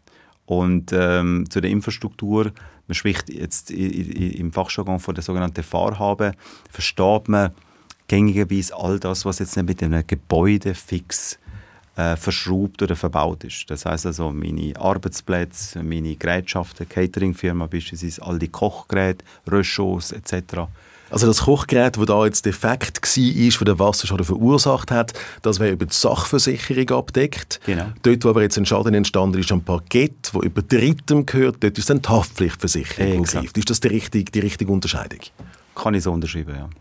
Und ähm, zu der Infrastruktur, man spricht jetzt im Fachjargon von der sogenannten Fahrhabe, versteht man gängigerweise all das, was jetzt nicht mit einem Gebäude fix äh, verschraubt oder verbaut ist. Das heisst also meine Arbeitsplätze, meine Gerätschaften, Cateringfirma beispielsweise, all die Kochgeräte, Röschos et cetera. Also das Kochgerät, das da jetzt defekt war, das den Wasserschaden verursacht hat, das wäre über die Sachversicherung abgedeckt. Genau. Dort, wo aber jetzt ein Schaden entstanden ist, am Parkett, wo über Drittem gehört, dort ist dann die Haftpflichtversicherung. Exakt. Ist das die richtige, die richtige Unterscheidung? Kann ich so unterschreiben, ja.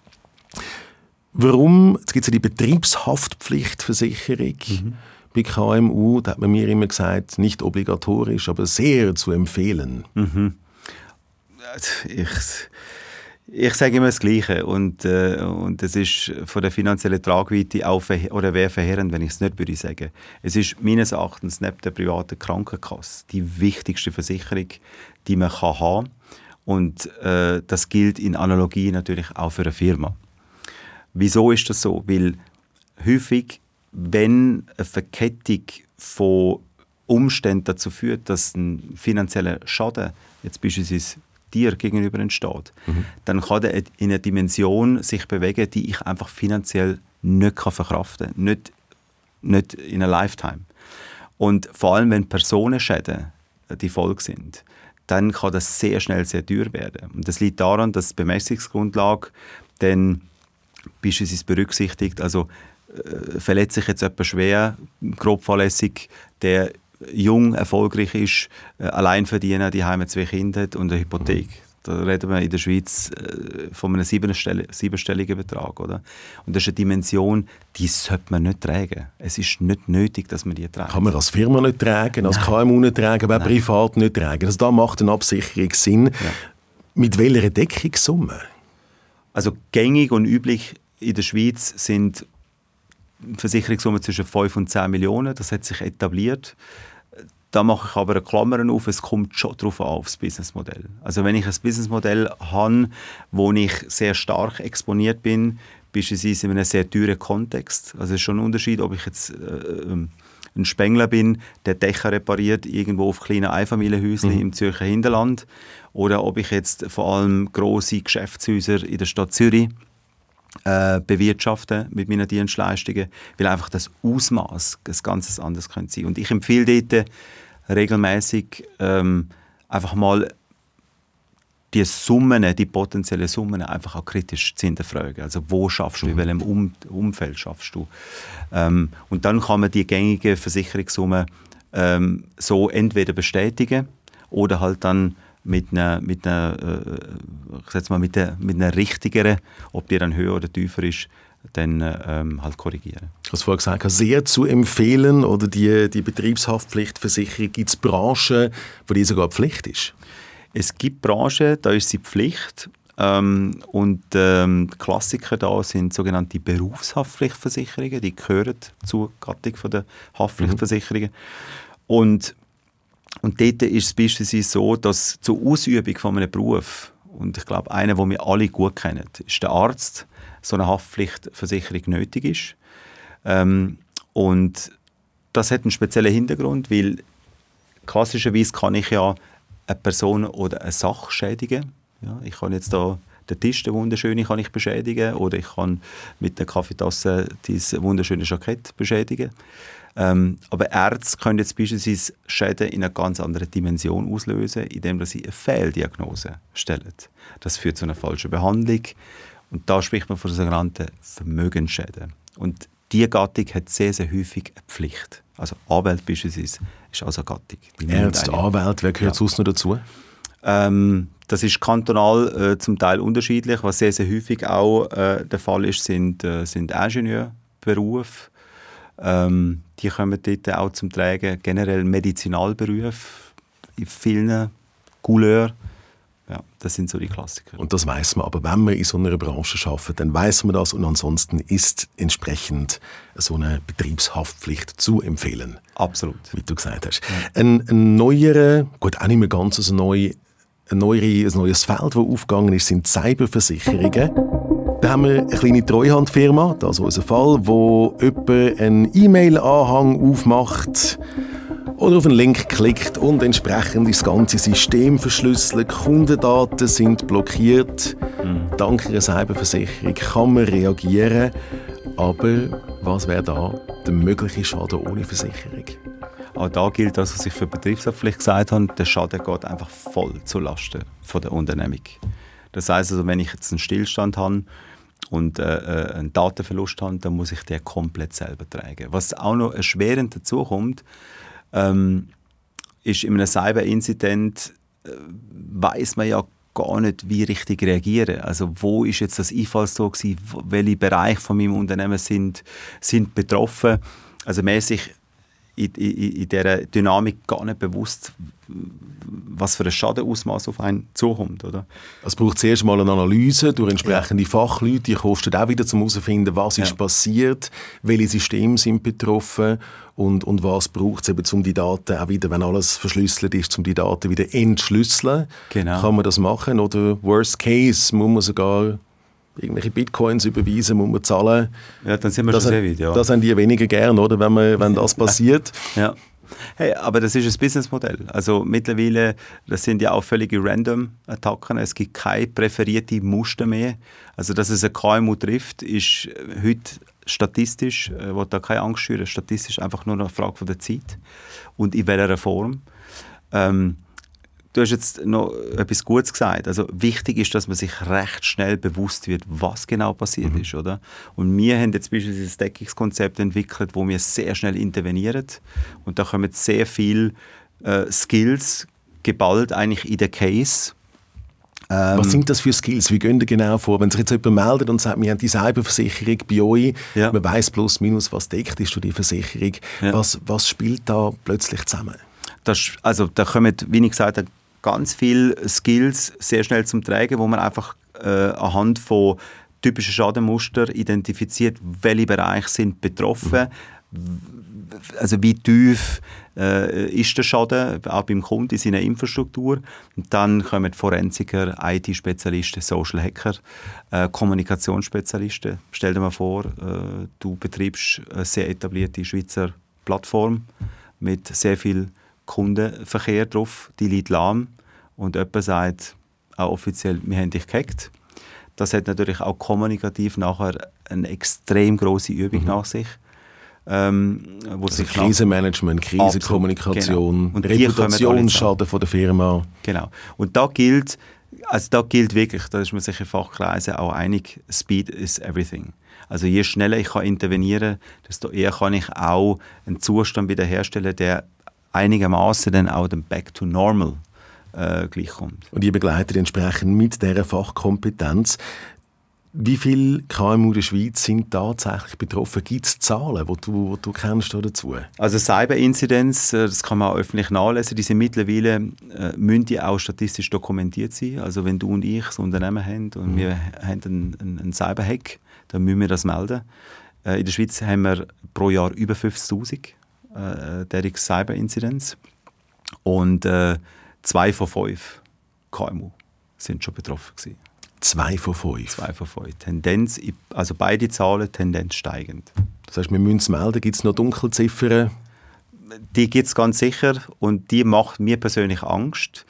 Warum? Jetzt gibt es ja die Betriebshaftpflichtversicherung mhm. bei K M U. Da hat man mir immer gesagt, nicht obligatorisch, aber sehr zu empfehlen. Mhm. Ich... Ich sage immer das Gleiche und, äh, und es ist von der finanziellen Tragweite auch verhe- oder wäre verheerend, wenn ich es nicht würde sagen. Es ist meines Erachtens neben der privaten Krankenkasse die wichtigste Versicherung, die man kann haben und äh, das gilt in Analogie natürlich auch für eine Firma. Wieso ist das so? Weil häufig, wenn eine Verkettung von Umständen dazu führt, dass ein finanzieller Schaden, jetzt beispielsweise dir gegenüber entsteht, mhm. dann kann er in einer Dimension sich bewegen, die ich einfach finanziell nicht verkraften kann. Nicht, nicht in einer Lifetime. Und vor allem, wenn Personenschäden die Folge sind, dann kann das sehr schnell sehr teuer werden. Und das liegt daran, dass die Bemessungsgrundlage dann beispielsweise berücksichtigt, also äh, verletzt sich jetzt jemand schwer, grob fahrlässig, der jung, erfolgreich ist, äh, allein verdienen, die haben zwei Kinder hat und eine Hypothek. Da reden wir in der Schweiz äh, von einem siebenstell- siebenstelligen Betrag. Oder? Und das ist eine Dimension, die sollte man nicht tragen. Es ist nicht nötig, dass man die trägt. Kann man als Firma nicht tragen, als Nein. K M U nicht tragen, aber auch Nein. privat nicht tragen. Also da macht eine Absicherung Sinn. Ja. Mit welcher Deckungssumme? Also gängig und üblich in der Schweiz sind Versicherungssummen zwischen fünf und zehn Millionen. Das hat sich etabliert. Da mache ich aber eine Klammer auf, es kommt schon darauf an, aufs Businessmodell. Also wenn ich ein Businessmodell habe, wo ich sehr stark exponiert bin, beispielsweise in einem sehr teuren Kontext, also es ist schon ein Unterschied, ob ich jetzt äh, ein Spengler bin, der Dächer repariert irgendwo auf kleinen Einfamilienhäuschen mhm. im Zürcher Hinterland, oder ob ich jetzt vor allem grosse Geschäftshäuser in der Stadt Zürich äh, bewirtschafte mit meinen Dienstleistungen, weil einfach das Ausmaß ein ganz anderes könnte sein. Und ich empfehle dort regelmäßig ähm, einfach mal die Summen, die potenziellen Summen einfach auch kritisch zu hinterfragen. Also wo schaffst du, in welchem um Umfeld schaffst du? Ähm, und dann kann man die gängigen Versicherungssummen ähm, so entweder bestätigen oder halt dann mit einer, mit einer, äh, ich sag's mal, mit einer, mit einer richtigeren, ob die dann höher oder tiefer ist, dann ähm, halt korrigieren. Du hast vorhin gesagt, sehr zu empfehlen, oder die, die Betriebshaftpflichtversicherung, gibt es Branchen, wo die sogar Pflicht ist? Es gibt Branchen, da ist sie Pflicht. Ähm, und ähm, die Klassiker da sind sogenannte Berufshaftpflichtversicherungen. Die gehören zur Gattung der Haftpflichtversicherungen. Mhm. Und, und dort ist es beispielsweise so, dass zur Ausübung von einem Beruf, und ich glaube, einer, den wir alle gut kennen, ist der Arzt, so eine Haftpflichtversicherung nötig ist. Ähm, und das hat einen speziellen Hintergrund, weil klassischerweise kann ich ja eine Person oder eine Sache schädigen. Ja, ich kann jetzt da den Tisch, den wunderschönen, kann ich beschädigen, oder ich kann mit der Kaffeetasse dieses wunderschöne Jackett beschädigen. Ähm, aber Ärzte können jetzt beispielsweise Schäden in einer ganz anderen Dimension auslösen, indem sie eine Fehldiagnose stellen. Das führt zu einer falschen Behandlung. Und da spricht man von sogenannten Vermögensschäden. Und diese Gattung hat sehr, sehr häufig eine Pflicht. Also Anwälte beispielsweise ist also eine Gattung. Ärzte, Anwälte, wer gehört ja. sonst noch dazu? Ähm, das ist kantonal äh, zum Teil unterschiedlich. Was sehr, sehr häufig auch äh, der Fall ist, sind, äh, sind Ingenieurberufe. Ähm, die kommen dort auch zum Tragen. Generell Medizinalberufe in vielen Couleurs. Ja, das sind so die Klassiker. Und das weiß man. Aber wenn man in so einer Branche arbeitet, dann weiß man das. Und ansonsten ist entsprechend so eine Betriebshaftpflicht zu empfehlen. Absolut. Wie du gesagt hast. Ja. Ein, ein neuerer, gut, auch nicht mehr ganz so neu, ein, neuere, ein neues Feld, das aufgegangen ist, sind Cyberversicherungen. Da haben wir eine kleine Treuhandfirma, das ist unser Fall, wo jemand einen E-Mail-Anhang aufmacht oder auf einen Link klickt und entsprechend das ganze System verschlüsselt. Kundendaten sind blockiert. Mhm. Dank einer Cyberversicherung kann man reagieren. Aber was wäre da der mögliche Schaden ohne Versicherung? Auch da gilt das, was ich für Betriebshaftpflicht gesagt habe. Der Schaden geht einfach voll zulasten von der Unternehmung. Das heisst also, wenn ich jetzt einen Stillstand habe und äh, einen Datenverlust habe, dann muss ich den komplett selber tragen. Was auch noch erschwerend dazu kommt, ähm, ist, in einem Cyber-Incident äh, weiss man ja gar nicht, wie richtig reagieren. Also wo ist jetzt das Einfallstor gewesen, welche Bereiche von meinem Unternehmen sind, sind betroffen. Also man ist sich in, in, in dieser Dynamik gar nicht bewusst, was für ein Schadenausmaß auf einen zukommt. Oder? Es braucht zuerst mal eine Analyse durch entsprechende ja. Fachleute, die kostet auch wieder, um herauszufinden, was ja. ist passiert, welche Systeme sind betroffen und, und was braucht es eben, um die Daten auch wieder, wenn alles verschlüsselt ist, um die Daten wieder entschlüsseln. Genau. Kann man das machen? Oder worst case, muss man sogar irgendwelche Bitcoins überweisen, muss man zahlen. Ja, dann sind wir das schon sehr weit, ja. Das haben die weniger gern, oder, wenn, man, wenn das passiert. Ja. Hey, aber das ist ein Businessmodell. Also mittlerweile, das sind ja auch völlige Random-Attacken. Es gibt keine präferierte Muster mehr. Also dass es ein K M U trifft, ist heute statistisch, ich will da keine Angst schüren, statistisch einfach nur eine Frage von der Zeit und in welcher Form. Ähm, Du hast jetzt noch etwas Gutes gesagt. Also wichtig ist, dass man sich recht schnell bewusst wird, was genau passiert mhm. ist, oder? Und wir haben jetzt beispielsweise ein Deckungskonzept entwickelt, wo wir sehr schnell intervenieren. Und da kommen sehr viele äh, Skills geballt eigentlich in den Case. Ähm, was sind das für Skills? Wie gehen die genau vor? Wenn sich jetzt jemand meldet und sagt, wir haben die Cyberversicherung bei euch, ja. man weiss plus minus, was deckt ist durch die Versicherung. Ja. Was, was spielt da plötzlich zusammen? Das, also da kommen, wie ich gesagt habe, ganz viele Skills sehr schnell zum Tragen, wo man einfach äh, anhand von typischen Schadenmustern identifiziert, welche Bereiche sind betroffen, mhm. also wie tief äh, ist der Schaden, auch beim Kunden in seiner Infrastruktur. Und dann kommen Forensiker, I T-Spezialisten, Social Hacker, äh, Kommunikationsspezialisten. Stell dir mal vor, äh, du betreibst eine sehr etablierte Schweizer Plattform mit sehr viel Kundenverkehr drauf, die liegt lahm und jemand sagt auch offiziell, wir haben dich gehackt. Das hat natürlich auch kommunikativ nachher eine extrem grosse Übung mhm. nach sich. Ähm, wo also sich Krisenmanagement, Krisenkommunikation, genau. Reputationsschaden von der Firma. Genau. Und da gilt, also da gilt wirklich, da ist man sich in Fachkreisen auch einig, Speed is everything. Also je schneller ich kann intervenieren, desto eher kann ich auch einen Zustand wiederherstellen, der einigermaßen dann auch dem Back to Normal äh, gleichkommt. Und ihr begleitet entsprechend mit dieser Fachkompetenz. Wie viele K M U der Schweiz sind tatsächlich betroffen? Gibt es Zahlen, die du, die du kennst dazu? Also Cyber-Inzidenz, das kann man auch öffentlich nachlesen, die sind mittlerweile, äh, müssen die auch statistisch dokumentiert sein. Also wenn du und ich ein Unternehmen haben und mhm. wir haben einen, einen, einen Cyber-Hack, dann müssen wir das melden. Äh, in der Schweiz haben wir pro Jahr über fünfzigtausend äh, derartige Cyber-Inzidenz und äh, zwei von fünf K M U sind schon betroffen gewesen. Zwei von fünf? Zwei von fünf. Tendenz, also beide Zahlen, Tendenz steigend. Das heißt, wir müssen es melden. Gibt es noch Dunkelziffern? Die gibt es ganz sicher und die macht mir persönlich Angst.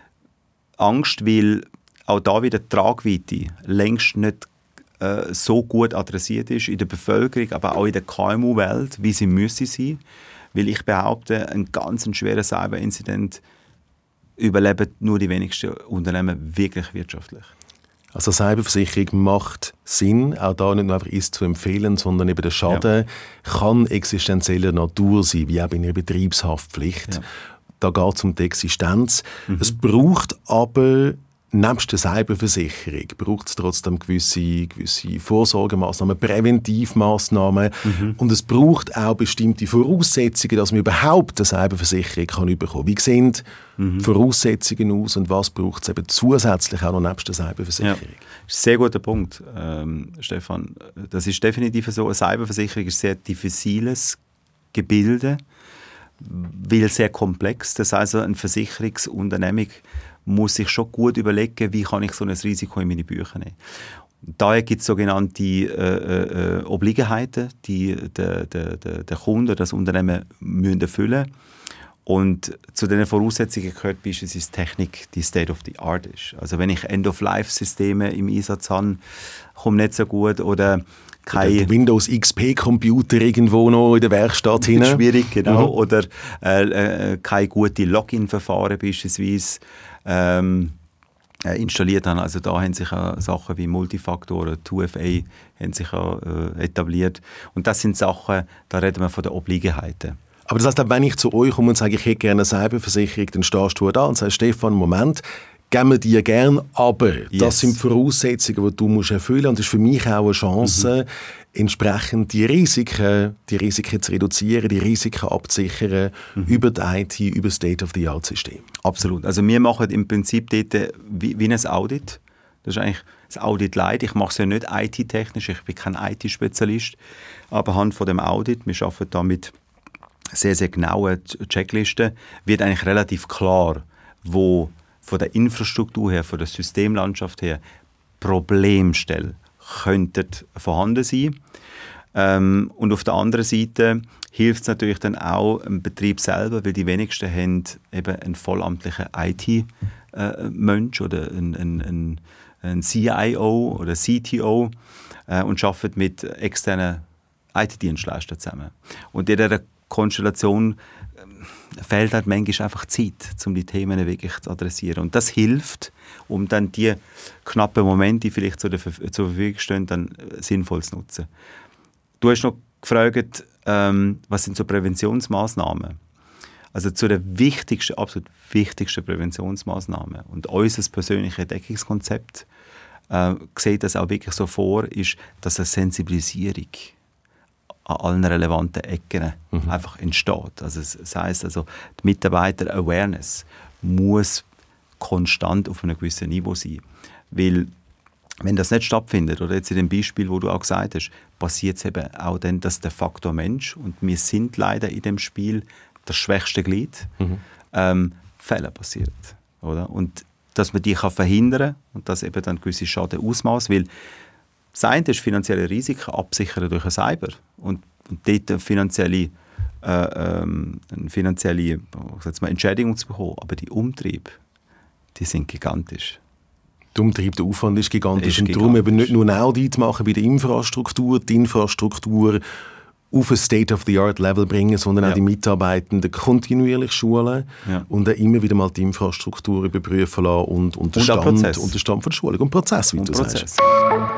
Angst, weil auch da wieder die Tragweite längst nicht äh, so gut adressiert ist in der Bevölkerung, aber auch in der K M U-Welt, wie sie müsste sein. Weil ich behaupte, ein ganz schwerer Cyber-Incident überleben nur die wenigsten Unternehmen wirklich wirtschaftlich. Also Cyberversicherung macht Sinn, auch da nicht nur einfach ist zu empfehlen, sondern eben der Schaden ja. kann existenzieller Natur sein, wie auch in einer Betriebshaftpflicht. Ja. Da geht es um die Existenz. Mhm. Es braucht aber nebst der Cyberversicherung braucht es trotzdem gewisse, gewisse Vorsorgemaßnahmen, Präventivmaßnahmen mhm. und es braucht auch bestimmte Voraussetzungen, dass man überhaupt eine Cyberversicherung kann bekommen kann. Wie sehen mhm. Voraussetzungen aus und was braucht es eben zusätzlich auch noch nebst der Cyberversicherung? Ja. Das ist ein sehr guter Punkt, ähm, Stefan. Das ist definitiv so. Eine Cyberversicherung ist ein sehr diffiziles Gebilde, weil sehr komplex. Das heißt, eine Versicherungsunternehmung muss sich schon gut überlegen, wie kann ich so ein Risiko in meine Bücher nehmen. Daher gibt es sogenannte äh, äh, Obliegenheiten, die der, der, der, der Kunde, das Unternehmen müssen erfüllen. Und zu diesen Voraussetzungen gehört beispielsweise Technik, die State of the Art ist. Also wenn ich End-of-Life-Systeme im Einsatz habe, kommt nicht so gut oder kein Windows X P-Computer irgendwo noch in der Werkstatt hinein. Schwierig, genau. Mhm. Oder äh, äh, keine gute Login-Verfahren beispielsweise ähm, äh, installiert haben. Also da haben sich auch Sachen wie Multifaktor, zwei F A haben sich auch, äh, etabliert. Und das sind Sachen, da reden wir von den Obliegenheiten. Aber das heißt, wenn ich zu euch komme und sage, ich hätte gerne eine Cyberversicherung, dann stehst du da und sagst, Stefan, Moment, geben wir dir gerne, aber yes. das sind die Voraussetzungen, die du musst erfüllen musst. Und das ist für mich auch eine Chance, mhm. entsprechend die Risiken, die Risiken zu reduzieren, die Risiken abzusichern mhm. über die I T, über das State-of-the-Art-System. Absolut. Also wir machen im Prinzip dort wie, wie ein Audit. Das ist eigentlich das Audit Light. Ich mache es ja nicht I T-technisch, ich bin kein I T-Spezialist. Aber anhand von dem Audit, wir arbeiten da mit sehr, sehr genauen Checklisten, wird eigentlich relativ klar, wo von der Infrastruktur her, von der Systemlandschaft her Problemstellen könnten vorhanden sein. Ähm, und auf der anderen Seite hilft es natürlich dann auch dem Betrieb selber, weil die wenigsten haben eben einen vollamtlichen I T-Mensch äh, oder einen, einen, einen C I O oder C T O äh, und arbeiten mit externen I T-Dienstleistern zusammen. Und in dieser Konstellation äh, fehlt halt manchmal einfach Zeit, um die Themen wirklich zu adressieren. Und das hilft, um dann die knappen Momente, die vielleicht zur, zur Verfügung stehen, dann äh, sinnvoll zu nutzen. Du hast noch gefragt, ähm, was sind so Präventionsmaßnahmen? Also zu den wichtigsten, absolut wichtigsten Präventionsmaßnahmen und unser persönliches Deckungskonzept äh, sieht das auch wirklich so vor, ist, dass eine Sensibilisierung an allen relevanten Ecken mhm. einfach entsteht. Also das heisst, also die Mitarbeiter-Awareness muss konstant auf einem gewissen Niveau sein. Weil wenn das nicht stattfindet, oder jetzt in dem Beispiel, wo du auch gesagt hast, passiert es eben auch dann, dass der Faktor Mensch, und wir sind leider in dem Spiel das schwächste Glied, mhm. ähm, Fehler passiert. Oder? Und dass man die kann verhindern kann und das eben dann gewisse Schaden ausmaß, weil das eine ist finanzielle Risiken absichern durch ein Cyber und, und dort finanzielle äh, ähm, eine finanzielle mal, Entschädigung zu bekommen. Aber die Umtriebe, die sind gigantisch. Der Umtrieb, der Aufwand ist gigantisch. Ist und gigantisch. Darum eben nicht nur ein Audit machen bei der Infrastruktur, die Infrastruktur auf ein State-of-the-Art-Level bringen, sondern ja. auch die Mitarbeitenden kontinuierlich schulen ja. und dann immer wieder mal die Infrastruktur überprüfen lassen und, und, den, Stand, und den Stand von der Schulung und Prozess, wie und du Prozess. sagst.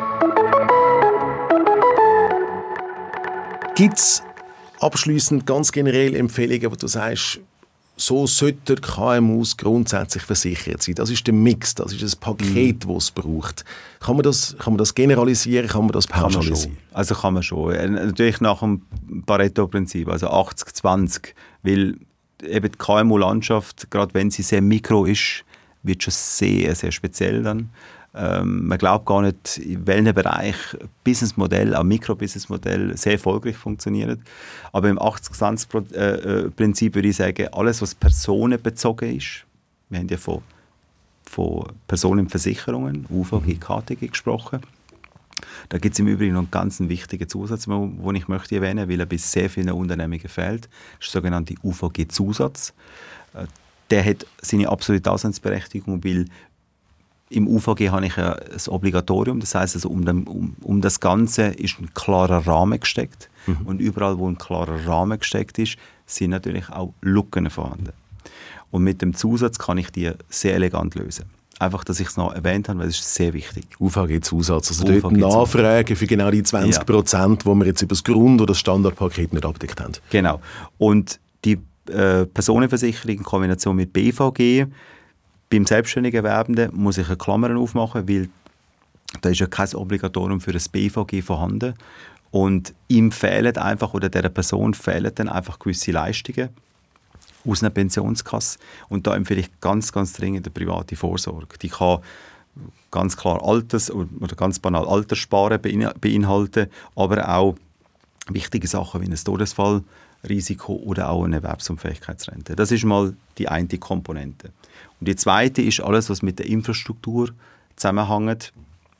Gibt es abschliessend ganz generell Empfehlungen, wo du sagst, so sollten K M Us grundsätzlich versichert sein? Das ist der Mix, das ist das Paket, mm. das es braucht. Kann man das, kann man das generalisieren, kann man das pauschalisieren? Kann man also kann man schon. Natürlich nach dem Pareto-Prinzip, also achtzig zwanzig, weil eben die K M U-Landschaft, gerade wenn sie sehr mikro ist, wird schon sehr, sehr speziell dann. Ähm, man glaubt gar nicht, in welchem Bereich Businessmodell, auch Mikro-Businessmodell sehr erfolgreich funktioniert. Aber im achtzig zwanzig Prinzip würde ich sagen, alles, was personenbezogen ist, wir haben ja von, von Personenversicherungen, U V G, K T G gesprochen. Da gibt es im Übrigen noch einen ganz wichtigen Zusatz, den ich möchte erwähnen, weil er bei sehr vielen Unternehmungen fehlt. Das ist der sogenannte U V G-Zusatz. Der hat seine absolute Daseinsberechtigung, weil im U V G habe ich ein Obligatorium, das heisst, also um, den, um, um das Ganze ist ein klarer Rahmen gesteckt. Mhm. Und überall, wo ein klarer Rahmen gesteckt ist, sind natürlich auch Lücken vorhanden. Und mit dem Zusatz kann ich die sehr elegant lösen. Einfach, dass ich es noch erwähnt habe, weil es ist sehr wichtig. U V G-Zusatz, also dort Nachfragen für genau die zwanzig Prozent, ja. die wir jetzt über das Grund- oder das Standardpaket nicht abgedeckt haben. Genau. Und die äh, Personenversicherung in Kombination mit B V G, beim selbstständigen Erwerbenden muss ich eine Klammer aufmachen, weil da ist ja kein Obligatorium für das B V G vorhanden. Und ihm fehlen einfach, oder dieser Person fehlen dann einfach gewisse Leistungen aus einer Pensionskasse. Und da empfehle ich ganz, ganz dringend eine private Vorsorge. Die kann ganz klar Alters- oder ganz banal Alterssparen beinhalten, aber auch wichtige Sachen wie ein Todesfallrisiko oder auch eine Erwerbsunfähigkeitsrente. Das ist mal die eine Komponente. Und die zweite ist alles, was mit der Infrastruktur zusammenhängt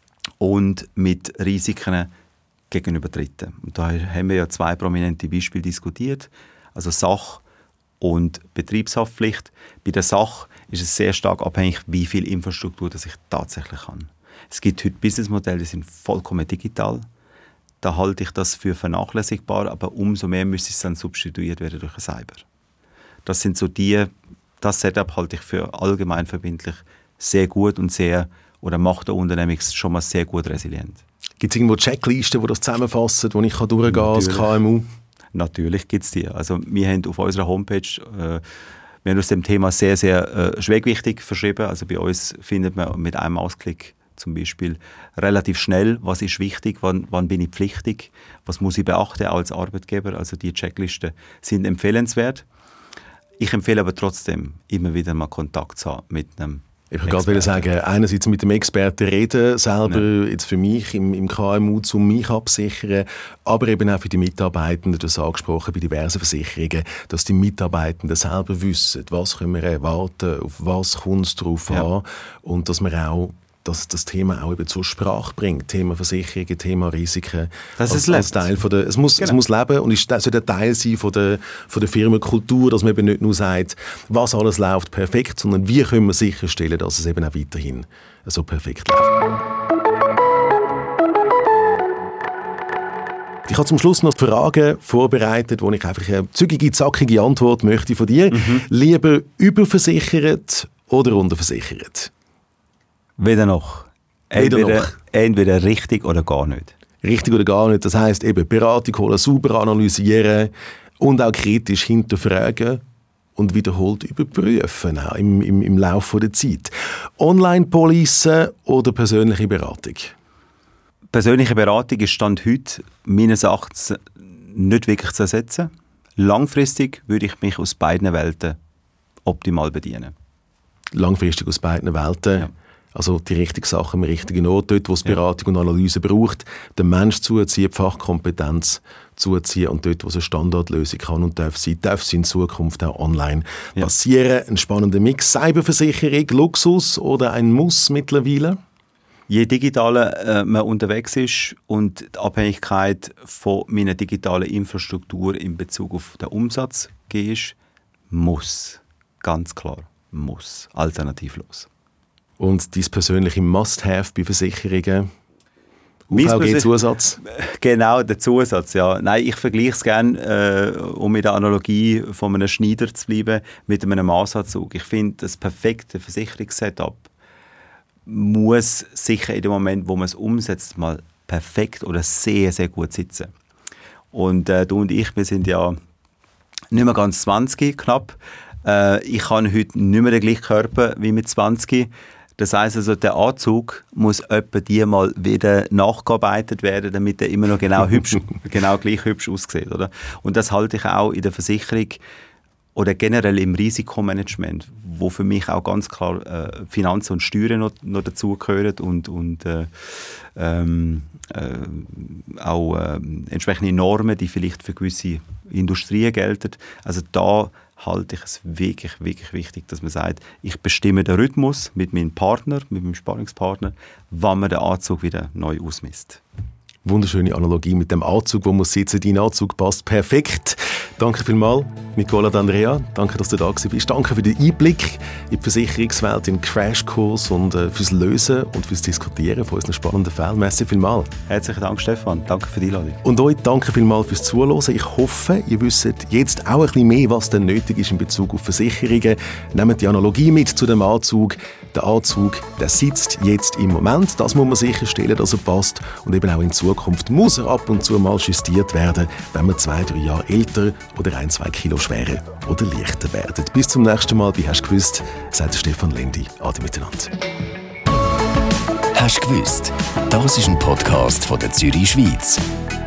und mit Risiken gegenüber Dritten. Und da haben wir ja zwei prominente Beispiele diskutiert, also Sach- und Betriebshaftpflicht. Bei der Sach ist es sehr stark abhängig, wie viel Infrastruktur das ich tatsächlich habe. Es gibt heute Businessmodelle, die sind vollkommen digital. Da halte ich das für vernachlässigbar, aber umso mehr müsste es dann substituiert werden durch ein Cyber. Das sind so die, das Setup halte ich für allgemein verbindlich sehr gut und sehr, oder macht der Unternehmung schon mal sehr gut resilient. Gibt es irgendwo Checklisten, die das zusammenfassen, wo ich durchgehen kann als K M U? Natürlich gibt es die. Also wir haben auf unserer Homepage, äh, wir haben uns dem Thema sehr, sehr äh, schwergewichtig verschrieben. Also bei uns findet man mit einem Mausklick zum Beispiel relativ schnell, was ist wichtig, wann, wann bin ich pflichtig, was muss ich beachten als Arbeitgeber. Also die Checklisten sind empfehlenswert. Ich empfehle aber trotzdem, immer wieder mal Kontakt zu haben mit einem Ich wollte gerade sagen, einerseits mit dem Experten reden, selber ja. jetzt für mich im, im K M U, um mich absichern, aber eben auch für die Mitarbeitenden, das angesprochen bei diversen Versicherungen, dass die Mitarbeitenden selber wissen, was können wir erwarten, auf was kommt es drauf ja. an und dass wir auch dass das Thema auch eben zur Sprache bringt. Thema Versicherungen, Thema Risiken. Das als, ist als Teil von der, es, muss, genau. es muss leben und es soll ein Teil sein von der, von der Firmenkultur, dass man eben nicht nur sagt, was alles läuft perfekt, sondern wie können wir sicherstellen, dass es eben auch weiterhin so perfekt läuft. Ich habe zum Schluss noch Fragen vorbereitet, wo ich einfach eine zügige, zackige Antwort möchte von dir. Mhm. Lieber überversichert oder unterversichert? Weder noch. Entweder, Weder noch. Entweder richtig oder gar nicht. Richtig oder gar nicht. Das heisst eben Beratung holen, sauber analysieren und auch kritisch hinterfragen und wiederholt überprüfen auch im, im, im Laufe der Zeit. Online-Police oder persönliche Beratung? Persönliche Beratung ist Stand heute meines Erachtens nicht wirklich zu ersetzen. Langfristig würde ich mich aus beiden Welten optimal bedienen. Langfristig aus beiden Welten? Ja. Also die richtigen Sachen am richtigen Ort, dort, wo es Beratung und Analyse braucht, den Mensch zuziehen, die Fachkompetenz zuziehen und dort, wo es eine Standardlösung kann und darf sein, darf sie in Zukunft auch online ja. passieren. Ein spannender Mix. Cyberversicherung, Luxus oder ein Muss mittlerweile? Je digitaler äh, man unterwegs ist und die Abhängigkeit von meiner digitalen Infrastruktur in Bezug auf den Umsatz geht, muss, ganz klar, muss, alternativlos. Und dein persönliche Must-Have bei Versicherungen? U V G-Zusatz? Genau, der Zusatz, ja. Nein, ich vergleiche es gerne, äh, um mit der Analogie von einem Schneider zu bleiben, mit einem Maßanzug. Ich finde, das perfekte Versicherungssetup muss sicher in dem Moment, wo man es umsetzt, mal perfekt oder sehr, sehr gut sitzen. Und äh, du und ich, wir sind ja nicht mehr ganz zwanzig, knapp. Äh, ich habe heute nicht mehr den gleichen Körper wie mit zwanzig. Das heisst also, der Anzug muss etwa die mal wieder nachgearbeitet werden, damit er immer noch genau, hübsch, genau gleich hübsch aussieht. Oder? Und das halte ich auch in der Versicherung oder generell im Risikomanagement, wo für mich auch ganz klar äh, Finanzen und Steuern noch, noch dazugehören und, und äh, ähm, äh, auch äh, entsprechende Normen, die vielleicht für gewisse Industrien gelten. Also da halte ich es wirklich, wirklich wichtig, dass man sagt, ich bestimme den Rhythmus mit meinem Partner, mit meinem Sparringspartner, wann man den Anzug wieder neu ausmisst. Wunderschöne Analogie mit dem Anzug, wo muss sitzen. Dein Anzug passt perfekt. Danke vielmals, Nicola D'Andrea. Danke, dass du da bist. Danke für den Einblick in die Versicherungswelt, in den Crashkurs und äh, fürs Lösen und fürs Diskutieren von unseren spannenden Fällen. Merci vielmals. Herzlichen Dank, Stefan. Danke für die Einladung. Und euch danke vielmals fürs Zuhören. Ich hoffe, ihr wisst jetzt auch ein bisschen mehr, was denn nötig ist in Bezug auf Versicherungen. Nehmt die Analogie mit zu dem Anzug. Der Anzug, der sitzt jetzt im Moment. Das muss man sicherstellen, dass er passt. Und eben auch in Zukunft muss er ab und zu mal justiert werden, wenn wir zwei, drei Jahre älter oder ein, zwei Kilo schwerer oder leichter werden. Bis zum nächsten Mal bei «Hast du gewusst?», sagt Stefan Lendi. Ade miteinander. «Hast du gewusst?», das ist ein Podcast von der Zürich Schweiz.